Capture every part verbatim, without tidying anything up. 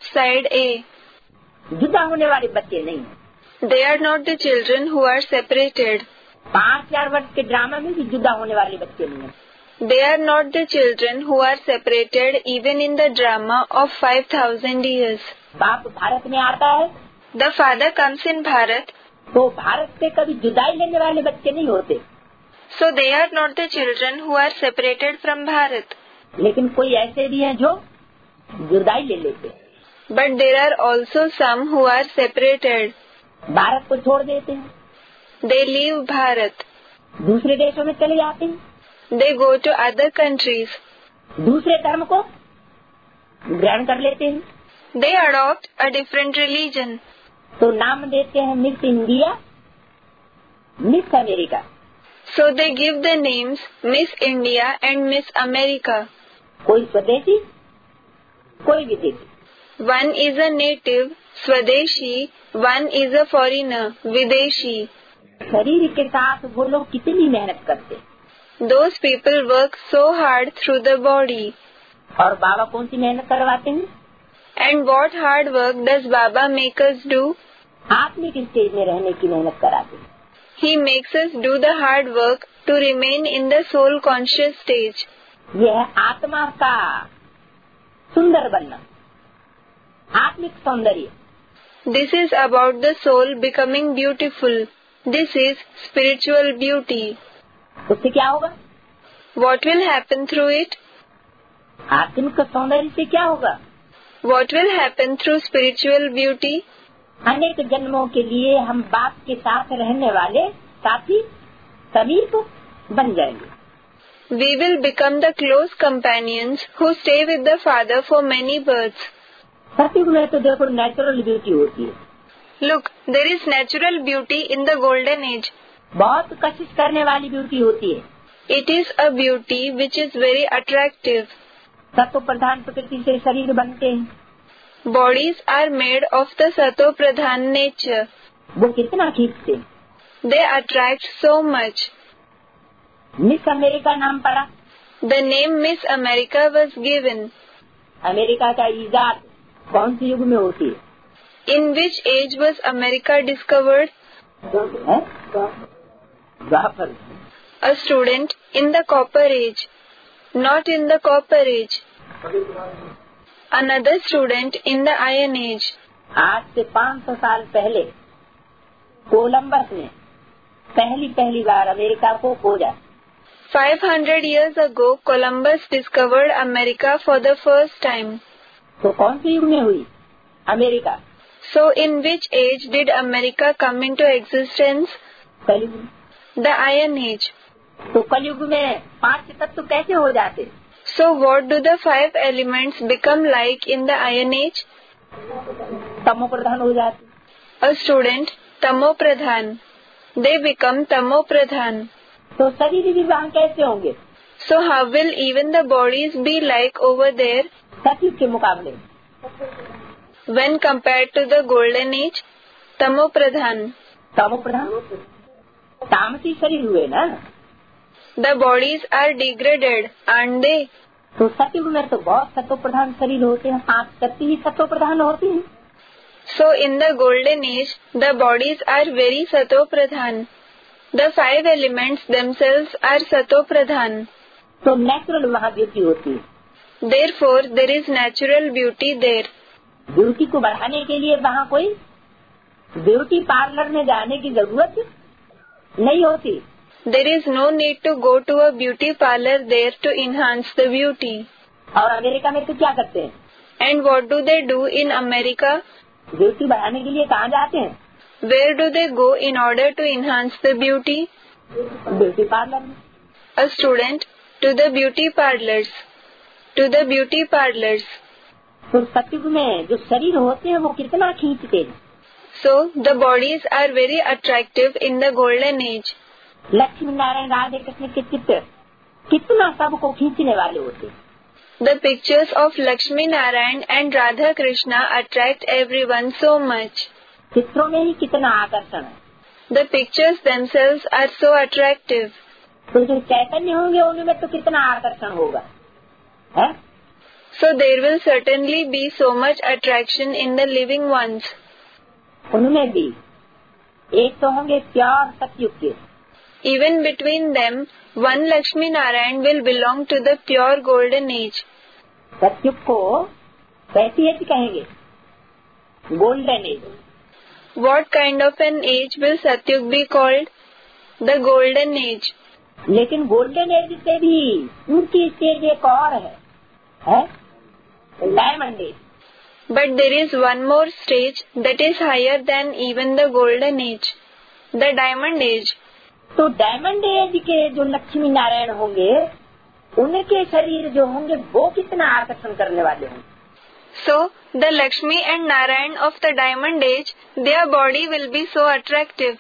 Side A. जुदा होने वाले बच्चे नहीं, They are not the children who are separated. पाँच हजार वर्ष के ड्रामा में भी जुदा होने वाले बच्चे नहीं है। They are not the children who are separated even in the drama of five thousand years. बाप भारत में आता है, The father comes in Bharat, तो भारत से कभी जुदाई लेने वाले बच्चे नहीं होते, so they are not the children who are separated from Bharat. लेकिन कोई ऐसे भी हैं जो जुदाई ले लेते, But there are also some who are separated. Bharat को छोड़ देते हैं, They leave Bharat. दूसरे देशों में चले जाते हैं, They go to other countries. दूसरे धर्म को ग्रहण कर लेते हैं, They adopt a different religion. तो नाम देते हैं Miss India, Miss America. So they give the names Miss India and Miss America. कोई स्वदेशी, कोई विदेशी। One is a native, Swadeshi. One is a foreigner, Videshi. शरीर के साथ वो लोग कितनी मेहनत करते, Those people work so hard through the body. और बाबा कौन सी मेहनत करवाते हैं? And what hard work does Baba make us do? आत्मिक स्टेज में रहने की मेहनत कराते हैं। He makes us do the hard work to remain in the soul conscious stage. यह है आत्मा का सुंदर बनना, आत्मिक सौंदर्य। This is about the soul becoming beautiful. This is spiritual beauty. उससे क्या होगा? What will happen through it? आत्मिक सौंदर्य से क्या होगा? What will happen through spiritual beauty? अनेक जन्मों के लिए हम बाप के साथ रहने वाले साथी समीप बन जाएंगे। We will become the close companions who stay with the Father for many births. सतयुग में तो देखो नेचुरल ब्यूटी होती है। Look, there is natural beauty in the golden age. बहुत कशिश करने वाली ब्यूटी होती है। It is a beauty which is very attractive. सत्व प्रधान प्रकृति से शरीर बनते हैं, Bodies are made of the Sato Pradhan nature. वो कितना खींचते हैं। They attract so much. Miss America नाम पड़ा, The name Miss America was given. America का ईजाद कौन सी युग में होती है? In which age was America discovered? है? द्वापर। A student in the Copper Age, not in the Copper Age. Another student in the Iron Age. आज से पाँच सौ साल पहले कोलंबस ने पहली पहली बार अमेरिका को खोजा। Five hundred years ago, Columbus discovered America for the first time. तो कौन सी युग में हुई America? So, in which age did America come into existence? कलयुग। The Iron Age. तो कलयुग में पांच तत्व कैसे हो जाते? So, what do the five elements become like in the Iron Age? तमो प्रधान हो जाते। A student, Tamo Pradhan. They become Tamo Pradhan. तो शरीर विवाह कैसे होंगे? So, how will even the bodies be like over there? सतयुग के मुकाबले When compared to the Golden Age, Tamo Pradhan. तमो प्रधान तामसी शरीर हुए ना, The bodies are degraded, aren't they? तो सतयुग में तो बहुत सत्व प्रधान शरीर होते हैं, पांच तत्व ही सत्व प्रधान होती हैं। So, in the Golden Age, the bodies are very Sato Pradhan. The five elements themselves are Sato Pradhan. तो नेचुरल वहाँ ब्यूटी होती है। Therefore, there is natural beauty there. Beauty को बढ़ाने के लिए वहाँ कोई ब्यूटी पार्लर में जाने की जरूरत नहीं होती। There is no need to go to a beauty parlor there to enhance the beauty. और अमेरिका में तो क्या करते हैं? And what do they do in America? Beauty बढ़ाने के लिए कहाँ जाते हैं? Where do they go in order to enhance the beauty? Beauty parlour में। A student to the beauty parlors. To the beauty parlors. तो सतयुग में जो शरीर होते हैं वो कितना खींचते हैं। So, the bodies are very attractive in the Golden Age. Lakshmi Narayan Radhe Krishna के चित्र कितना सबको खींचने वाले होते हैं। The pictures of Lakshmi Narayan and Radha Krishna attract everyone so much. चित्रों में ही कितना आकर्षण है। The pictures themselves are so attractive. तो जो चैतन्य होंगे उनमें तो कितना आकर्षण होगा, है? So there will certainly be so much attraction in the living ones. उनमें भी एक तो होंगे प्योर सतयुग के. Even between them, one Lakshmi Narayan will belong to the pure golden age. सतयुग को कैसी एज कहेंगे? Golden age. What kind of an age will Satyug be called? The golden age. लेकिन गोल्डन एज से भी ऊंची स्टेज एक और है, है? Diamond age. But there is one more stage that is higher than even the golden age, the diamond age. तो diamond age के जो लक्ष्मी नारायण होंगे, उनके शरीर जो होंगे वो कितना आकर्षण करने वाले होंगे. So the Lakshmi and Narayan of the diamond age, their body will be so attractive.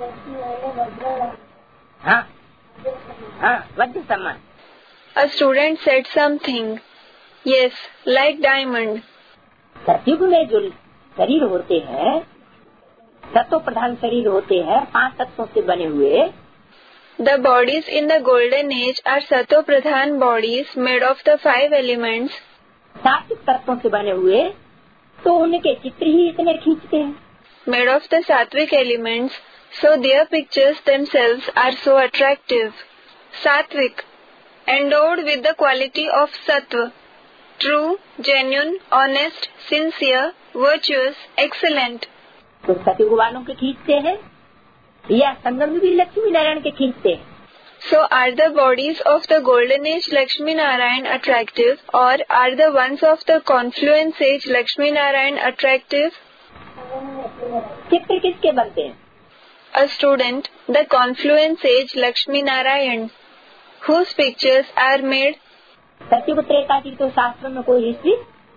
हाँ हाँ वज्र समान. A student said something. Yes, like diamond. सतयुग में जो शरीर होते हैं, तत्व प्रधान शरीर होते हैं, पांच तत्वों से बने हुए. The bodies in the golden age are Sato Pradhan bodies made of the five elements. सात्विक तत्वों से बने हुए, तो उनके चित्र ही इतने खींचते हैं. Made of the sattvic elements, so their pictures themselves are so attractive. Sattvic, endowed with the quality of sattva, true, genuine, honest, sincere, virtuous, excellent. तो सतयुग वालों के खींचते हैं या संगम भी लक्ष्मी नारायण के खींचते हैं. So are the bodies of the golden age Lakshmi Narayan attractive, or are the ones of the confluence age Lakshmi Narayan attractive? चित्र किसके बनते हैं? A student, the confluence age Lakshmi Narayan, whose pictures are made. सतयुग त्रेता की तो शास्त्र में कोई हिस्ट्री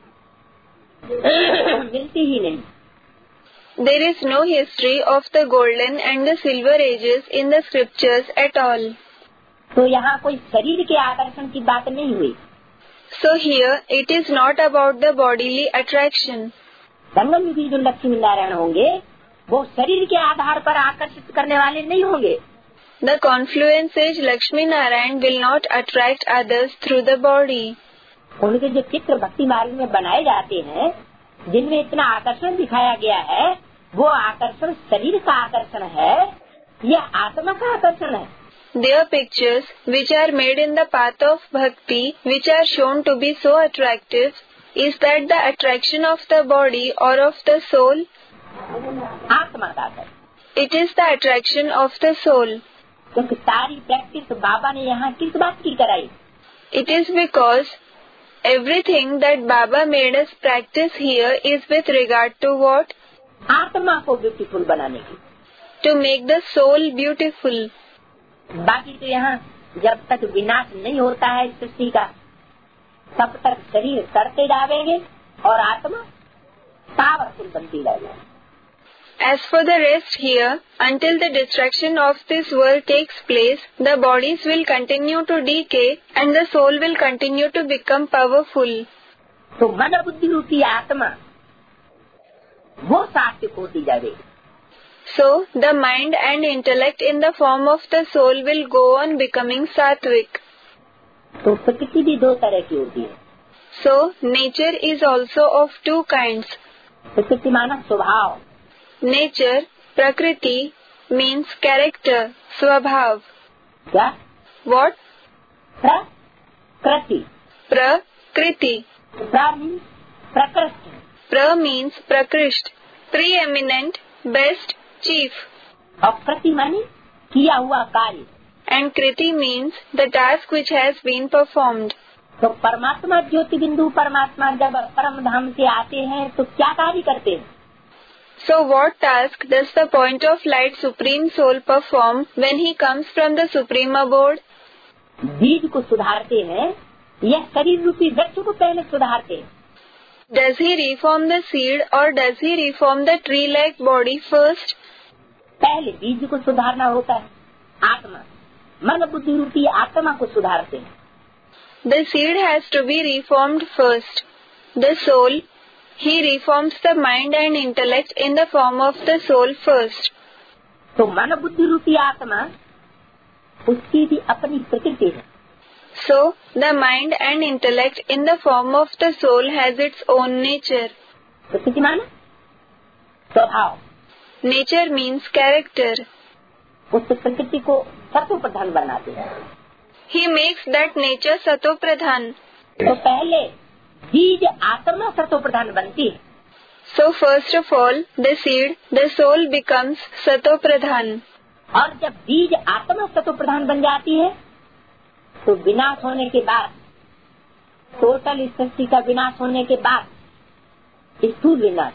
मिलती ही नहीं. There is no history of the golden and the silver ages in the scriptures at all. तो यहाँ कोई शरीर के आकर्षण की बात नहीं हुई. So here it is not about the bodily attraction. संगम युगी जो लक्ष्मी नारायण होंगे वो शरीर के आधार पर आकर्षित करने वाले नहीं होंगे. The confluence age Lakshmi Narayan will not attract others through the body. उनके जो चित्र भक्ति मार्ग में बनाए जाते हैं, जिनमें इतना आकर्षण दिखाया गया है, वो आकर्षण शरीर का आकर्षण है या आत्मा का आकर्षण है. Their pictures, which are made in the path of bhakti, which are shown to be so attractive, is that the attraction of the body or of the soul? आत्मा का आकर्षण. It is the attraction of the soul. क्योंकि सारी practice बाबा ने यहाँ किस बात की कराई? It is because everything that Baba made us practice here is with regard to what? आत्मा को ब्यूटीफुल बनाने की. To make the soul beautiful. बाकी तो यहाँ जब तक विनाश नहीं होता है सृष्टि का, तब तक शरीर करते जाएंगे और आत्मा पावरफुल बनती रहेगी. As for the rest here, until the destruction of this world takes place, the bodies will continue to decay and the soul will continue to become powerful. तो मन बुद्धि रूपी आत्मा वो सात्विक होती जाएगी. So the mind and intellect in the form of the soul will go on becoming sattvic. तो प्रकृति भी दो तरह की होती है. So nature is also of two kinds. प्रकृति माना स्वभाव. Nature, Prakriti, means character, Swabhav. क्या? What? प्रकृति. Prakriti. प्रा means प्रकृष्ट. Pra means Prakrisht, preeminent, best, chief. और कृति मानी किया हुआ कार्य. And Kriti means the task which has been performed. तो परमात्मा ज्योति बिंदु परमात्मा जब परम धाम से आते हैं तो क्या कार्य करते हैं? So what task does the point of light Supreme Soul perform when he comes from the Supreme Abode? बीज को सुधारते हैं या शरीर रूपी वृक्ष को पहले सुधारते हैं? Does he reform the seed or does he reform the tree-like body first? पहले बीज को सुधारना होता है. आत्मा मन बुद्धि रूपी आत्मा को सुधारते हैं. The seed has to be reformed first. The soul, he reforms the mind and intellect in the form of the soul first. तो मन बुद्धि रूपी आत्मा उसकी भी अपनी प्रकृति है. So, the mind and intellect in the form of the soul has its own nature. प्रकृति माना स्वभाव. Nature means character. उस प्रकृति को सत्व प्रधान बनाते हैं. He makes that nature sato pradhan. तो पहले बीज आत्मा सत्व प्रधान बनती है. So first of all, the seed, the soul becomes sato pradhan. और जब बीज आत्मा सत्व प्रधान बन जाती है तो विनाश होने के बाद, टोटल सृष्टि का विनाश होने के बाद स्थूल विनाश,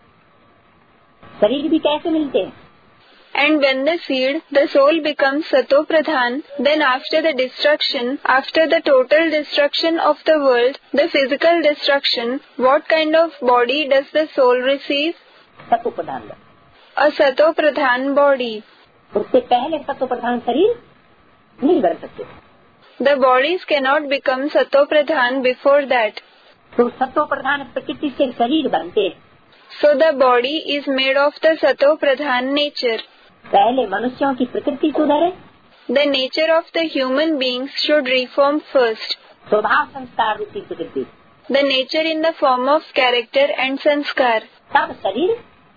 शरीर भी कैसे मिलते हैं. And when the seed, the soul becomes sato pradhan, then after the destruction, after the total destruction of the world, the physical destruction, what kind of body does the soul receive? सत्व प्रधान. A sato pradhan body. उससे पहले सत्व प्रधान शरीर नहीं बन सकते. The bodies cannot become sato pradhan before that. तो सत्व प्रधान प्रकृति से शरीर बनते हैं. So the body is made of the sato pradhan nature. पहले मनुष्यों की प्रकृति सुधरे. The nature of the human beings should reform first. स्वभाव संस्कार रूपी प्रकृति. The nature in the form of character and sanskar. तब शरीर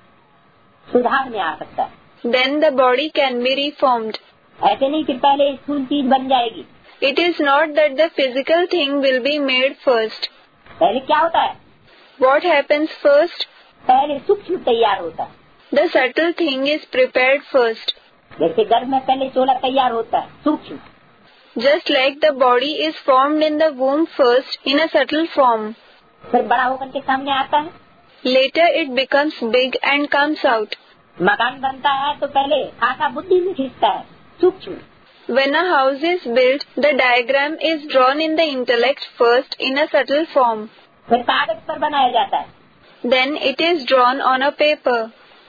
सुधार में आ सकता है. Then the body can be reformed. ऐसे नहीं कि पहले स्थूल चीज बन जाएगी. It is not that the physical thing will be made first. पहले क्या होता है? What happens first? पहले सूक्ष्म तैयार होता है. The subtle thing is prepared first. जैसे गर्भ में पहले चोला तैयार होता है, सूक्ष्म. Just like the body is formed in the womb first in a subtle form. फिर बड़ा होकर के सामने आता है. Later it becomes big and comes out. मकान बनता है तो पहले आशा बुद्धि में खींचता है, सूक्ष्म. When a house is built, the diagram is drawn in the intellect first in a subtle form. फिर कागज पर बनाया जाता है. Then it is drawn on a paper.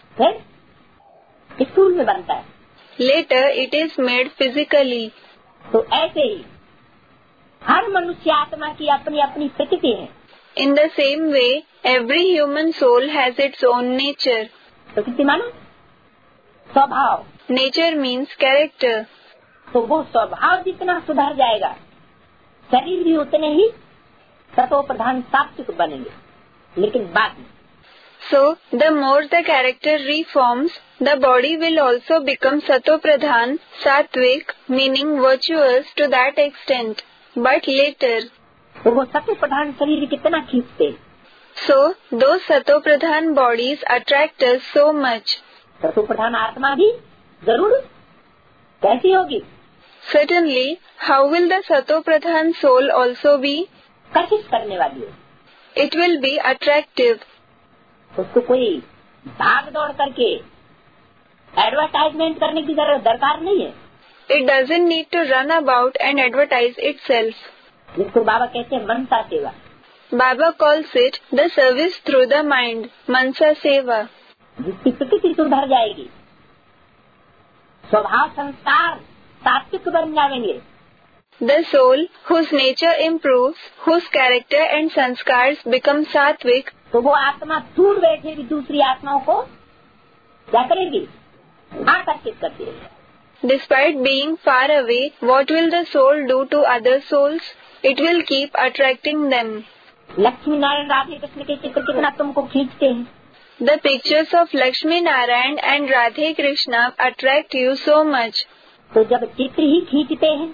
फिर स्थूल में बनता है. Later it is made physically. तो ऐसे ही हर मनुष्य आत्मा की अपनी अपनी प्रकृति है. In the same way, every human soul has its own nature. प्रकृति मानो स्वभाव. Nature means character. तो वो स्वभाव जितना सुधर जाएगा, शरीर भी उतने ही सतो प्रधान सात्विक बनेंगे. लेकिन बाद में So, the more the character reforms, the body will also become sato pradhan, sattvic, meaning virtuous to that extent. But later, तो वो सतो प्रधान शरीर कितना खींचते. So, those sato pradhan bodies attract us so much. सतो प्रधान आत्मा भी जरूर कैसी होगी? Certainly, how will the sato pradhan soul also be? कशिश करने वाली है. It will be attractive. उसको कोई भाग दौड़ करके एडवर्टाइजमेंट करने की जरूरत दरकार नहीं है. It doesn't need to run about and advertise itself. जिसको बाबा कहते हैं मनसा सेवा. Baba calls it the service through the mind, mansa seva. जिसकी प्रकृति सुधर जाएगी, स्वभाव संस्कार सात्विक बन जाएंगे. The soul, whose nature improves, whose character and sanskars become sattvic, तो वो आत्मा दूर बैठे भी दूसरी आत्माओं को क्या करेगी? आकर्षित करती है. despite being far away, what will the soul do to other souls? It will keep attracting them. Lakshmi Narayan Radhe Krishna के चित्र कितना तुमको खींचते हैं. The pictures of Lakshmi Narayan and Radhe Krishna attract you so much. तो जब चित्र ही खींचते हैं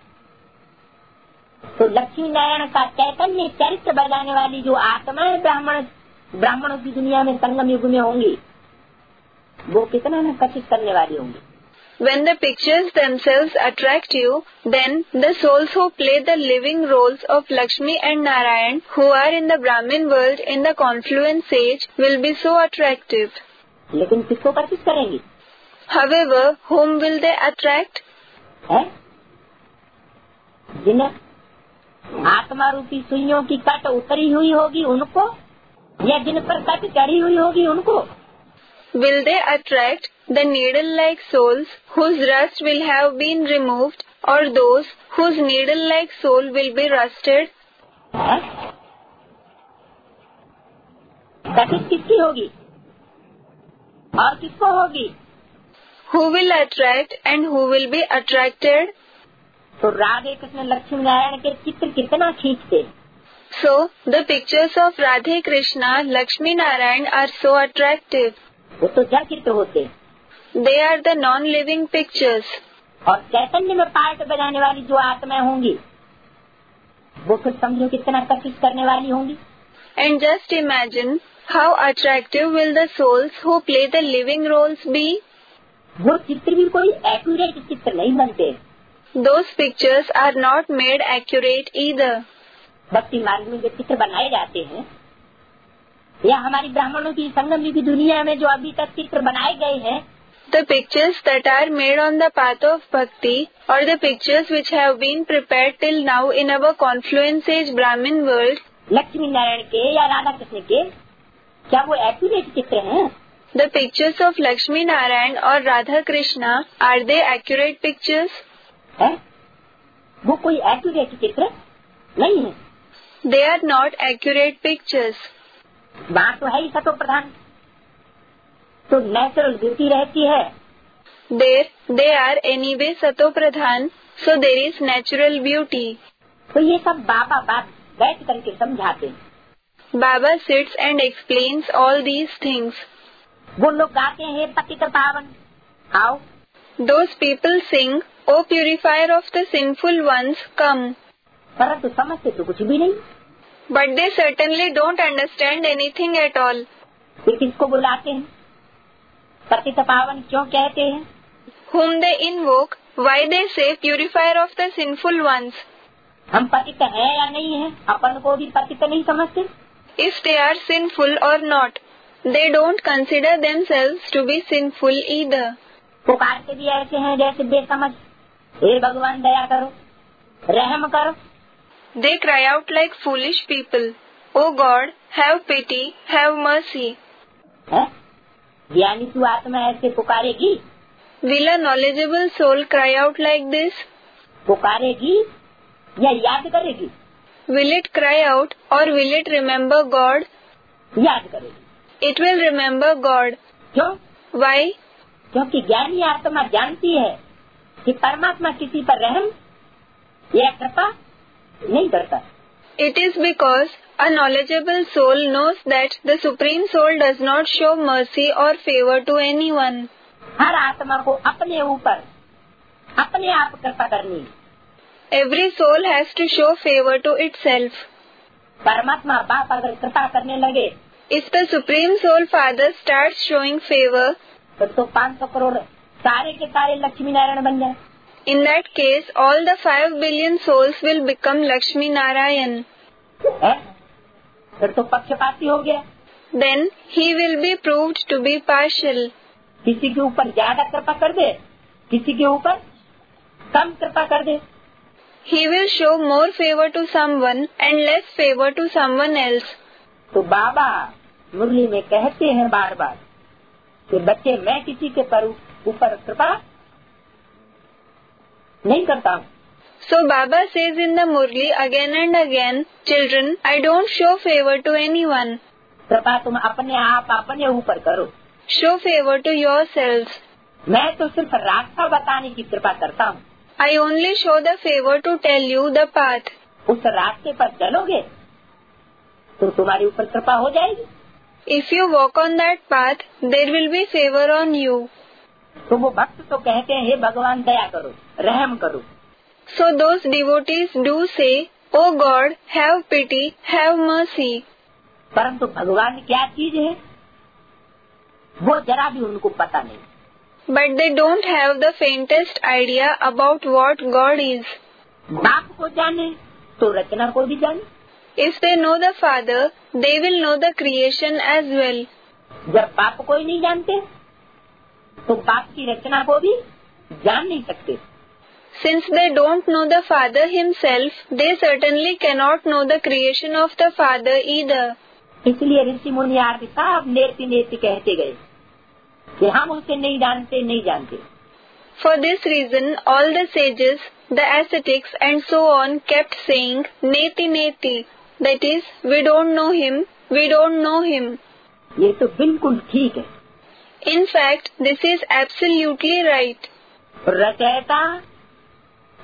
तो लक्ष्मी नारायण का चैतन्य चरित्र बनाने वाली जो आत्माएं ब्राह्मण ब्राह्मणों की दुनिया में संगम युग में होंगी, वो कितना न कशिश करने वाली होंगी. When the pictures themselves attract you, then the souls who play the living roles of Lakshmi and Narayan, who are in the Brahmin world in the confluence age, will be so attractive. लेकिन किसको कशिश करेंगी? However, whom will they attract? है जिन्हें आत्मा रूपी सुइयों की cut उतरी हुई होगी उनको, या जिन पर कट चढ़ी हुई होगी उनको? Will they attract the needle-like souls whose rust will have been removed, or those whose needle-like soul will be rusted? कशिश किसकी होगी और किसको होगी? Who will attract and who will be attracted? तो राधे कृष्ण लक्ष्मी नारायण के चित्र कितना खींचते। So, the pictures of Radhe Krishna, Lakshmi Narayan are so attractive. वो तो जड़ चित्र होते। They are the non-living pictures. और चैतन्य में पार्ट बजाने वाली जो आत्माएं होंगी वो कुछ समझो कितना आकर्षित करने वाली होंगी। And just imagine how attractive will the souls who play the living roles be? वो चित्र भी कोई एक्यूरेट चित्र नहीं बनते। Those pictures are not made accurate either. भक्ति मार्ग में जो चित्र बनाए जाते हैं या हमारी ब्राह्मणों की संगम की दुनिया में जो अभी तक चित्र बनाए गए हैं, the pictures that are made on the path of bhakti or the pictures which have been prepared till now in our confluence age Brahmin world, Lakshmi Narayan के या राधा कृष्ण के, क्या वो एक्यूरेट चित्र हैं? the pictures of Lakshmi Narayan or Radha Krishna, are they accurate pictures? है? वो कोई एक्यूरेट चित्र नहीं है। They are not accurate pictures. बात तो है ही सतो प्रधान, तो नेचुरल ब्यूटी रहती है। There, they are anyway sato pradhan, so there is natural beauty. तो ये सब बाबा बात बैठ करके समझाते। Baba sits and explains all these things. वो लोग गाते हैं पतित पावन, आओ। Those people sing, O purifier of the sinful ones, come. परंतु समझते तो कुछ भी नहीं। But they certainly don't understand anything at all. वे किसको बुलाते हैं? पतित पावन क्यों कहते हैं? Whom they invoke, why they say purifier of the sinful ones. हम पतित हैं या नहीं हैं, अपन को भी पतित नहीं समझते। If they are sinful or not, they don't consider themselves to be sinful either. पुकारते भी ऐसे हैं जैसे बेसमझ, हे भगवान दया करो, रहम करो। They cry out like foolish people, O God, have pity, have mercy. है? ज्ञानी तू आत्मा ऐसे पुकारेगी? Will a knowledgeable soul cry out like this? पुकारेगी या याद करेगी? Will it cry out or will it remember God? याद करेगी। It will remember God. क्यों? Why? क्योंकि ज्ञानी आत्मा जानती है कि परमात्मा किसी पर रहम या कृपा नहीं करता। It is because a knowledgeable soul knows that the Supreme Soul does not show mercy or favor to anyone. हर आत्मा को अपने ऊपर अपने आप कृपा करनी। Every soul has to show favor to itself. परमात्मा बाप अगर कृपा करने लगे, If the Supreme Soul Father starts showing favor, तो, तो पाँच सौ करोड़ सारे के सारे लक्ष्मी नारायण बन जाए। in that case, all the five billion souls will become Lakshmi Narayan. है? फिर तो पक्षपाती हो गया। Then he will be proved to be partial. किसी के ऊपर ज्यादा कृपा कर दे, किसी के ऊपर कम कृपा कर दे। He will show more favor to someone and less favor to someone else. तो बाबा मुरली में कहते हैं बार बार कि बच्चे मैं किसी के पर ऊपर कृपा नहीं करता हूँ। So Baba says in the Murli again and again, children, I don't show favor to anyone. कृपा तुम अपने आप अपने ऊपर करो। Show favor to yourselves. मैं तो सिर्फ रास्ता बताने की कृपा करता हूँ। I only show the favor to tell you the path. उस रास्ते पर चलोगे तो तुम्हारे ऊपर कृपा हो जाएगी। If you walk on that path, there will be favor on you. तो वो भक्त तो कहते हैं हे भगवान दया करो, रहम करो। So those devotees do say, O God, have pity, have mercy. परंतु भगवान क्या चीज है वो जरा भी उनको पता नहीं। But they don't have the faintest idea about what God is. बाप को जाने तो रचना को भी जाने। If they know the Father, they will know the creation as well. जब बाप को ही नहीं जानते तो बाप की रचना को भी जान नहीं सकते। Since they don't know the Father himself, they certainly cannot know the creation of the Father either. इसलिए ऋषि मुनि आदि सब नेति नेति कहते गए कि हम उसे नहीं जानते नहीं जानते। For this reason, all the sages, the ascetics and so on kept saying neti neti, that is, we don't know him, we don't know him. ये तो बिल्कुल ठीक है। In fact, this is absolutely right. रचयिता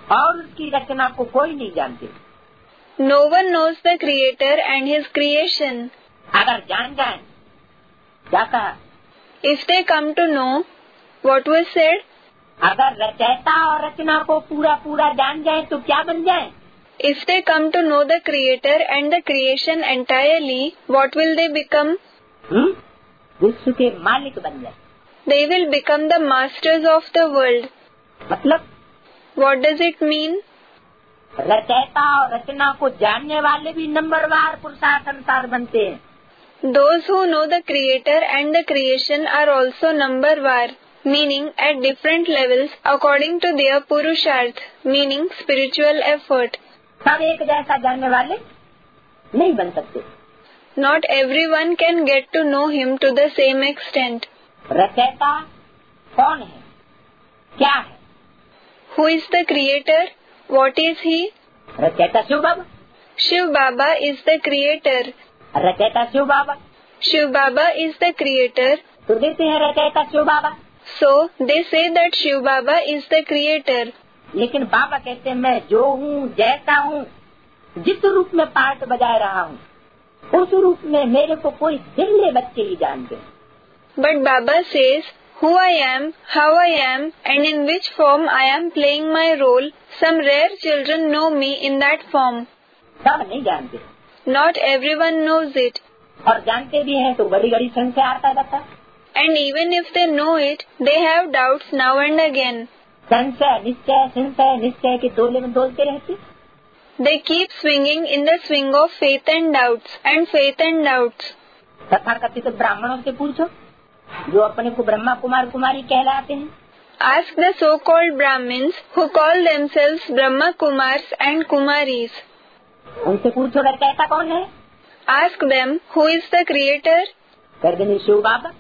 और उसकी रचना को कोई नहीं जानते। No one knows the Creator and His creation. अगर जान जाए, क्या कहा? If they come to know, what was said? अगर रचयिता और रचना को पूरा पूरा जान जाए तो क्या बन जाए? If they come to know the Creator and the creation entirely, what will they become? हुँ? विश्व के मालिक बन जाए। They will become the masters of the world. मतलब What does it mean? रचयिता और रचना को जानने वाले भी नंबरवार पुरुषार्थानुसार बनते हैं। Those who know the Creator and the creation are also numbervar, meaning at different levels according to their purusharth, meaning spiritual effort. सब एक जैसा जानने वाले नहीं बन सकते। Not everyone can get to know Him to the same extent. रचयिता कौन है? क्या है? Who is the Creator? What is He? रचयिता शिव बाबा। Shiv Baba is the Creator. रचयिता शिव बाबा। Shiv Baba is the Creator. तो देते हैं रचयिता शिव बाबा। So they say that Shiv Baba is the Creator. लेकिन बाबा कहते हैं मैं जो हूँ, जैसा हूँ, जिस रूप में पार्ट बजा रहा हूँ, उस रूप में मेरे को कोई दिल्ली बच्चे ही जानते हैं। But Baba says, who I am, how I am, and in which form I am playing my role, some rare children know me in that form. सब नहीं जानते। Not everyone knows it. और जानते भी हैं तो बड़ी बड़ी संख्या आता जाता। And even if they know it, they have doubts now and again. संशय निश्चय संशय निश्चय के डोले में डोलते रहते। They keep swinging in the swing of faith and doubts, and faith and doubts. तथाकथित ब्राह्मणों से पूछो जो अपने को ब्रह्मा कुमार कुमारी कहलाते हैं। Ask the so-called Brahmins who call themselves Brahma Kumars and Kumaris. उनसे पूछो रचयिता कौन है? Ask them who is the Creator. कर देंगे शिव बाबा।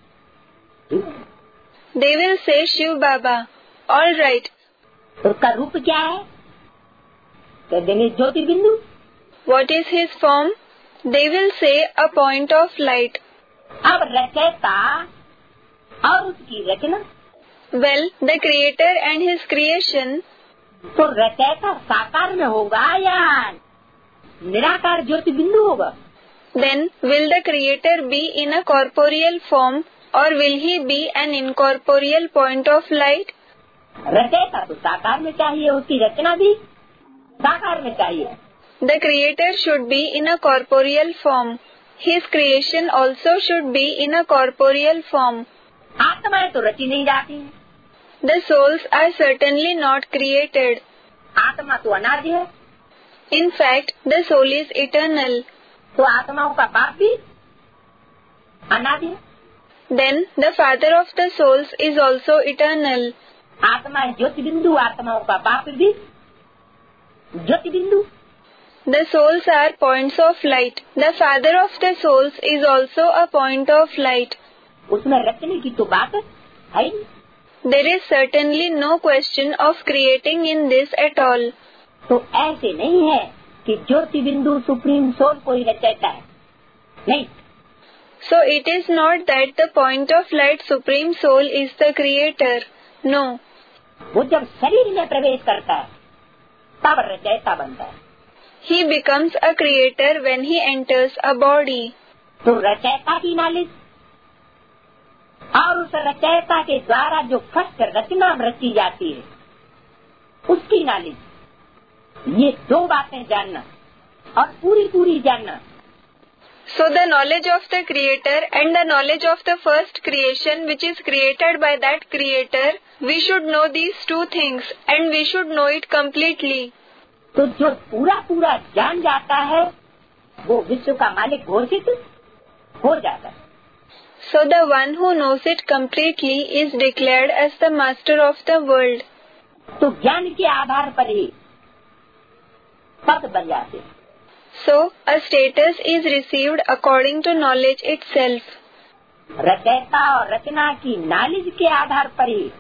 They will say Shiv Baba. All right. उसका रूप क्या है? कर देंगे ज्योति बिंदु। What is his form? They will say a point of light. अब रचयिता और उसकी रचना। Well, the Creator and His creation. तो रचयिता साकार में होगा या निराकार ज्योति बिंदु होगा? Then will the Creator be in a corporeal form, or will He be an incorporeal point of light? रचयिता तो साकार में चाहिए, उसकी रचना भी साकार में चाहिए। The Creator should be in a corporeal form. His creation also should be in a corporeal form. आत्माएं तो रची नहीं जाती हैं। The souls are certainly not created. आत्मा तो अनादि है। In fact, the soul is eternal. तो आत्माओं का बाप भी अनादि है। Then the father of the souls is also eternal. आत्मा ज्योति बिंदु, आत्माओं का बाप भी ज्योति बिंदु। The souls are points of light. The father of the souls is also a point of light. उसमें रचने की तो बात है ही। There is certainly no question of creating in this at all. तो ऐसे नहीं है कि ज्योति बिंदु सुप्रीम सोल कोई रचयिता है, नहीं। So it is not that the point of light supreme soul is the creator. No. वो जब शरीर में प्रवेश करता है तब रचयिता बनता है। He becomes a creator when he enters a body. तो रचयिता की नॉलेज और उस रचयिता के द्वारा जो फर्स्ट रचना रची जाती है उसकी नॉलेज, ये दो बातें जानना और पूरी पूरी जानना। So the knowledge of the creator and the knowledge of the first creation which is created by that creator, we should know these two things and we should know it completely. तो जो पूरा पूरा जान जाता है वो विश्व का मालिक घोषित हो जाता है। So the one who knows it completely is declared as the master of the world. तो ज्ञान के आधार पर ही पद बन जाते हैं। So a status is received according to knowledge itself. रचयिता और रचना की नॉलेज के आधार पर ही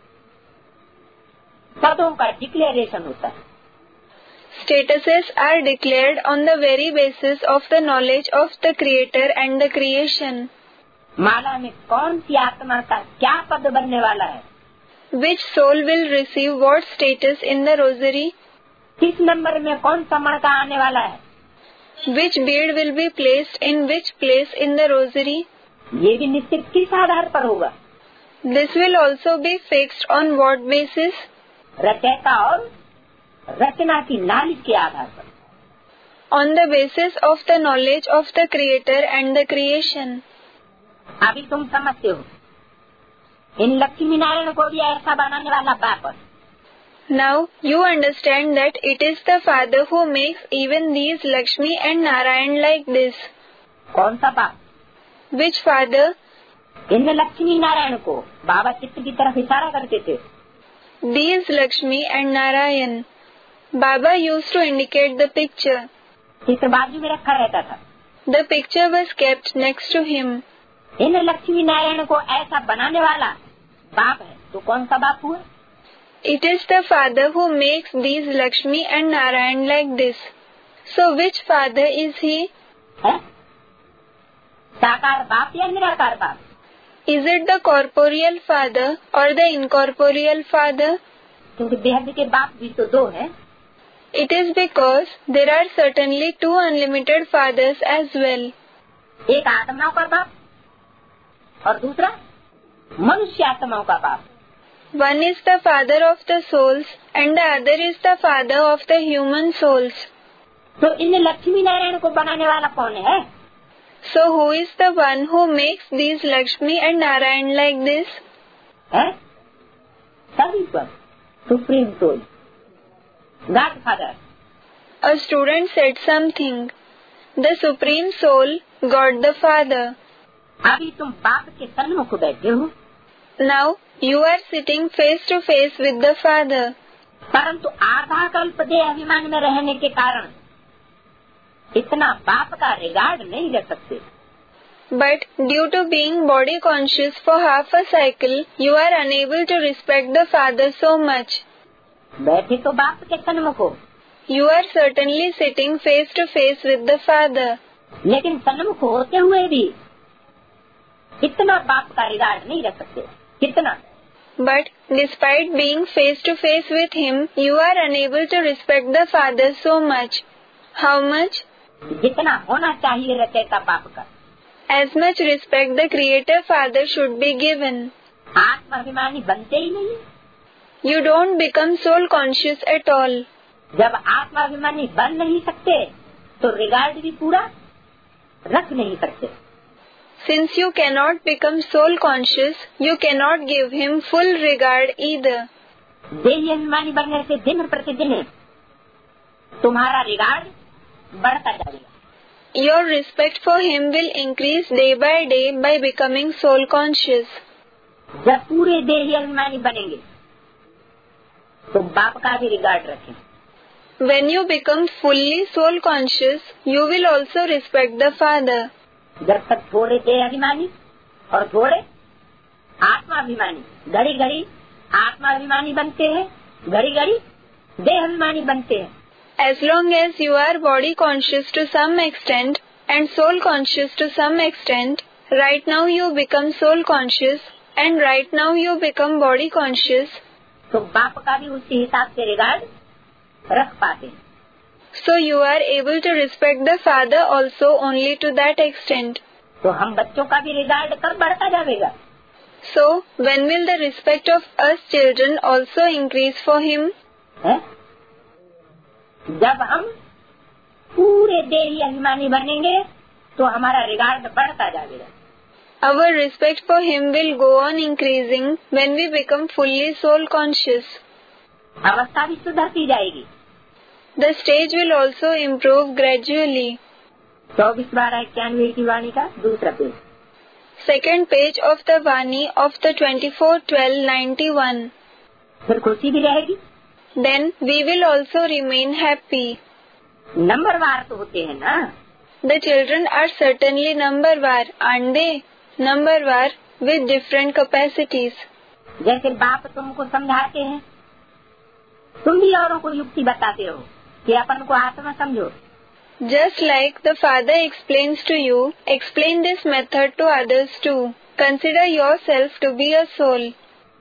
पदों का डिक्लेरेशन होता है। Statuses are declared on the very basis of the knowledge of the creator and the creation. माला में कौन सी आत्मा का क्या पद बनने वाला है Which soul will receive what status in the rosary? किस नंबर में कौन सा मणका आने वाला है? Which bead will be placed in which place in the rosary? ये भी निश्चित किस आधार पर होगा? This will also be fixed on what basis? रचयिता और रचना की नॉलेज के आधार पर। On the basis of the knowledge of the creator and the creation. अभी तुम समझते हो इन लक्ष्मी नारायण को भी ऐसा बनाने वाला बाप है। Now you understand that it is the Father who makes even these Lakshmi and Narayan like this. कौन सा बाप? Which Father? इन लक्ष्मी नारायण को बाबा चित्र की तरफ इशारा करते थे। These Lakshmi and Narayan. Baba used to indicate the picture. चित्र बाजू में रखा रहता था। The picture was kept next to him. इन लक्ष्मी नारायण को ऐसा बनाने वाला बाप है तो कौन सा बाप हुआ? It is the Father who makes these Lakshmi and Narayan like this. So which Father is he? है? साकार बाप या निराकार बाप? Is it the corporeal Father or the incorporeal Father? क्योंकि बेहद के बाप भी तो दो है। It is because there are certainly two unlimited fathers as well. एक आत्माओं का बाप और दूसरा मनुष्य आत्माओं का बाप। One is the father of the souls and the other is the father of the human souls. तो इन लक्ष्मी नारायण को बनाने वाला कौन है? So who is the one who makes these Lakshmi and Narayan like this? है? सभी पर supreme soul, God father. A student said something. The Supreme Soul, God the Father. अभी तुम बाप के सन्मुख बैठे हो। Now you are sitting face to face with the Father. परंतु आधा कल्प देह अभिमान में रहने के कारण इतना बाप का रिगार्ड नहीं रख सकते। But due to being body conscious for half a cycle, you are unable to respect the Father so much. बैठे तो बाप के सन्मुख हो। You are certainly sitting face to face with the Father. लेकिन सन्मुख होते हुए भी इतना बाप का रिगार्ड नहीं रख सकते। कितना? But despite being face to face with him, you are unable to respect the Father so much. How much? जितना होना चाहिए रचयिता बाप का। As much respect the Creator Father should be given. आत्माभिमानी बनते ही नहीं। You don't become soul conscious at all. जब आत्माभिमानी बन नहीं सकते तो रिगार्ड भी पूरा रख नहीं सकते। Since you cannot become soul conscious, you cannot give him full regard either. देही अभिमानी बनने से दिन प्रतिदिन तुम्हारा रिगार्ड बढ़ता जाएगा। Your respect for him will increase day by day by becoming soul conscious. जब पूरे देही अभिमानी बनेंगे तो बाप का भी रिगार्ड रखें। When you become fully soul conscious, you will also respect the Father. जब तक थोड़े देह अभिमानी और थोड़े आत्माभिमानी घड़ी घड़ी आत्माभिमानी बनते हैं, घड़ी घड़ी देह अभिमानी बनते हैं। As long as you are body conscious to some extent and soul conscious to some extent, right now you become soul conscious and right now you become body conscious. तो बाप का भी उसी हिसाब से रिगार्ड रख पाते हैं। So you are able to respect the Father also only to that extent. तो हम बच्चों का भी रिगार्ड कब बढ़ता जाएगा? So when will the respect of us children also increase for him? है? जब हम पूरे देही अभिमानी बनेंगे तो हमारा रिगार्ड बढ़ता जाएगा। Our respect for him will go on increasing when we become fully soul conscious. अवस्था भी सुधरती जाएगी। The stage will also improve gradually. चौबीस बारह इक्यानवे की वाणी का दूसरा page. Second page of the Vani of the twenty-four twelve ninety-one. फिर खुशी भी रहेगी। Then we will also remain happy. नंबरवार तो होते हैं ना। The children are certainly numberwar, aren't they? Numberwar with different capacities. जैसे बाप तुमको समझाते हैं, तुम भी औरों को युक्ति बताते हो कि अपन को आत्मा समझो। Just like the Father explains to you, explain this method to others too. Consider yourself to be a soul.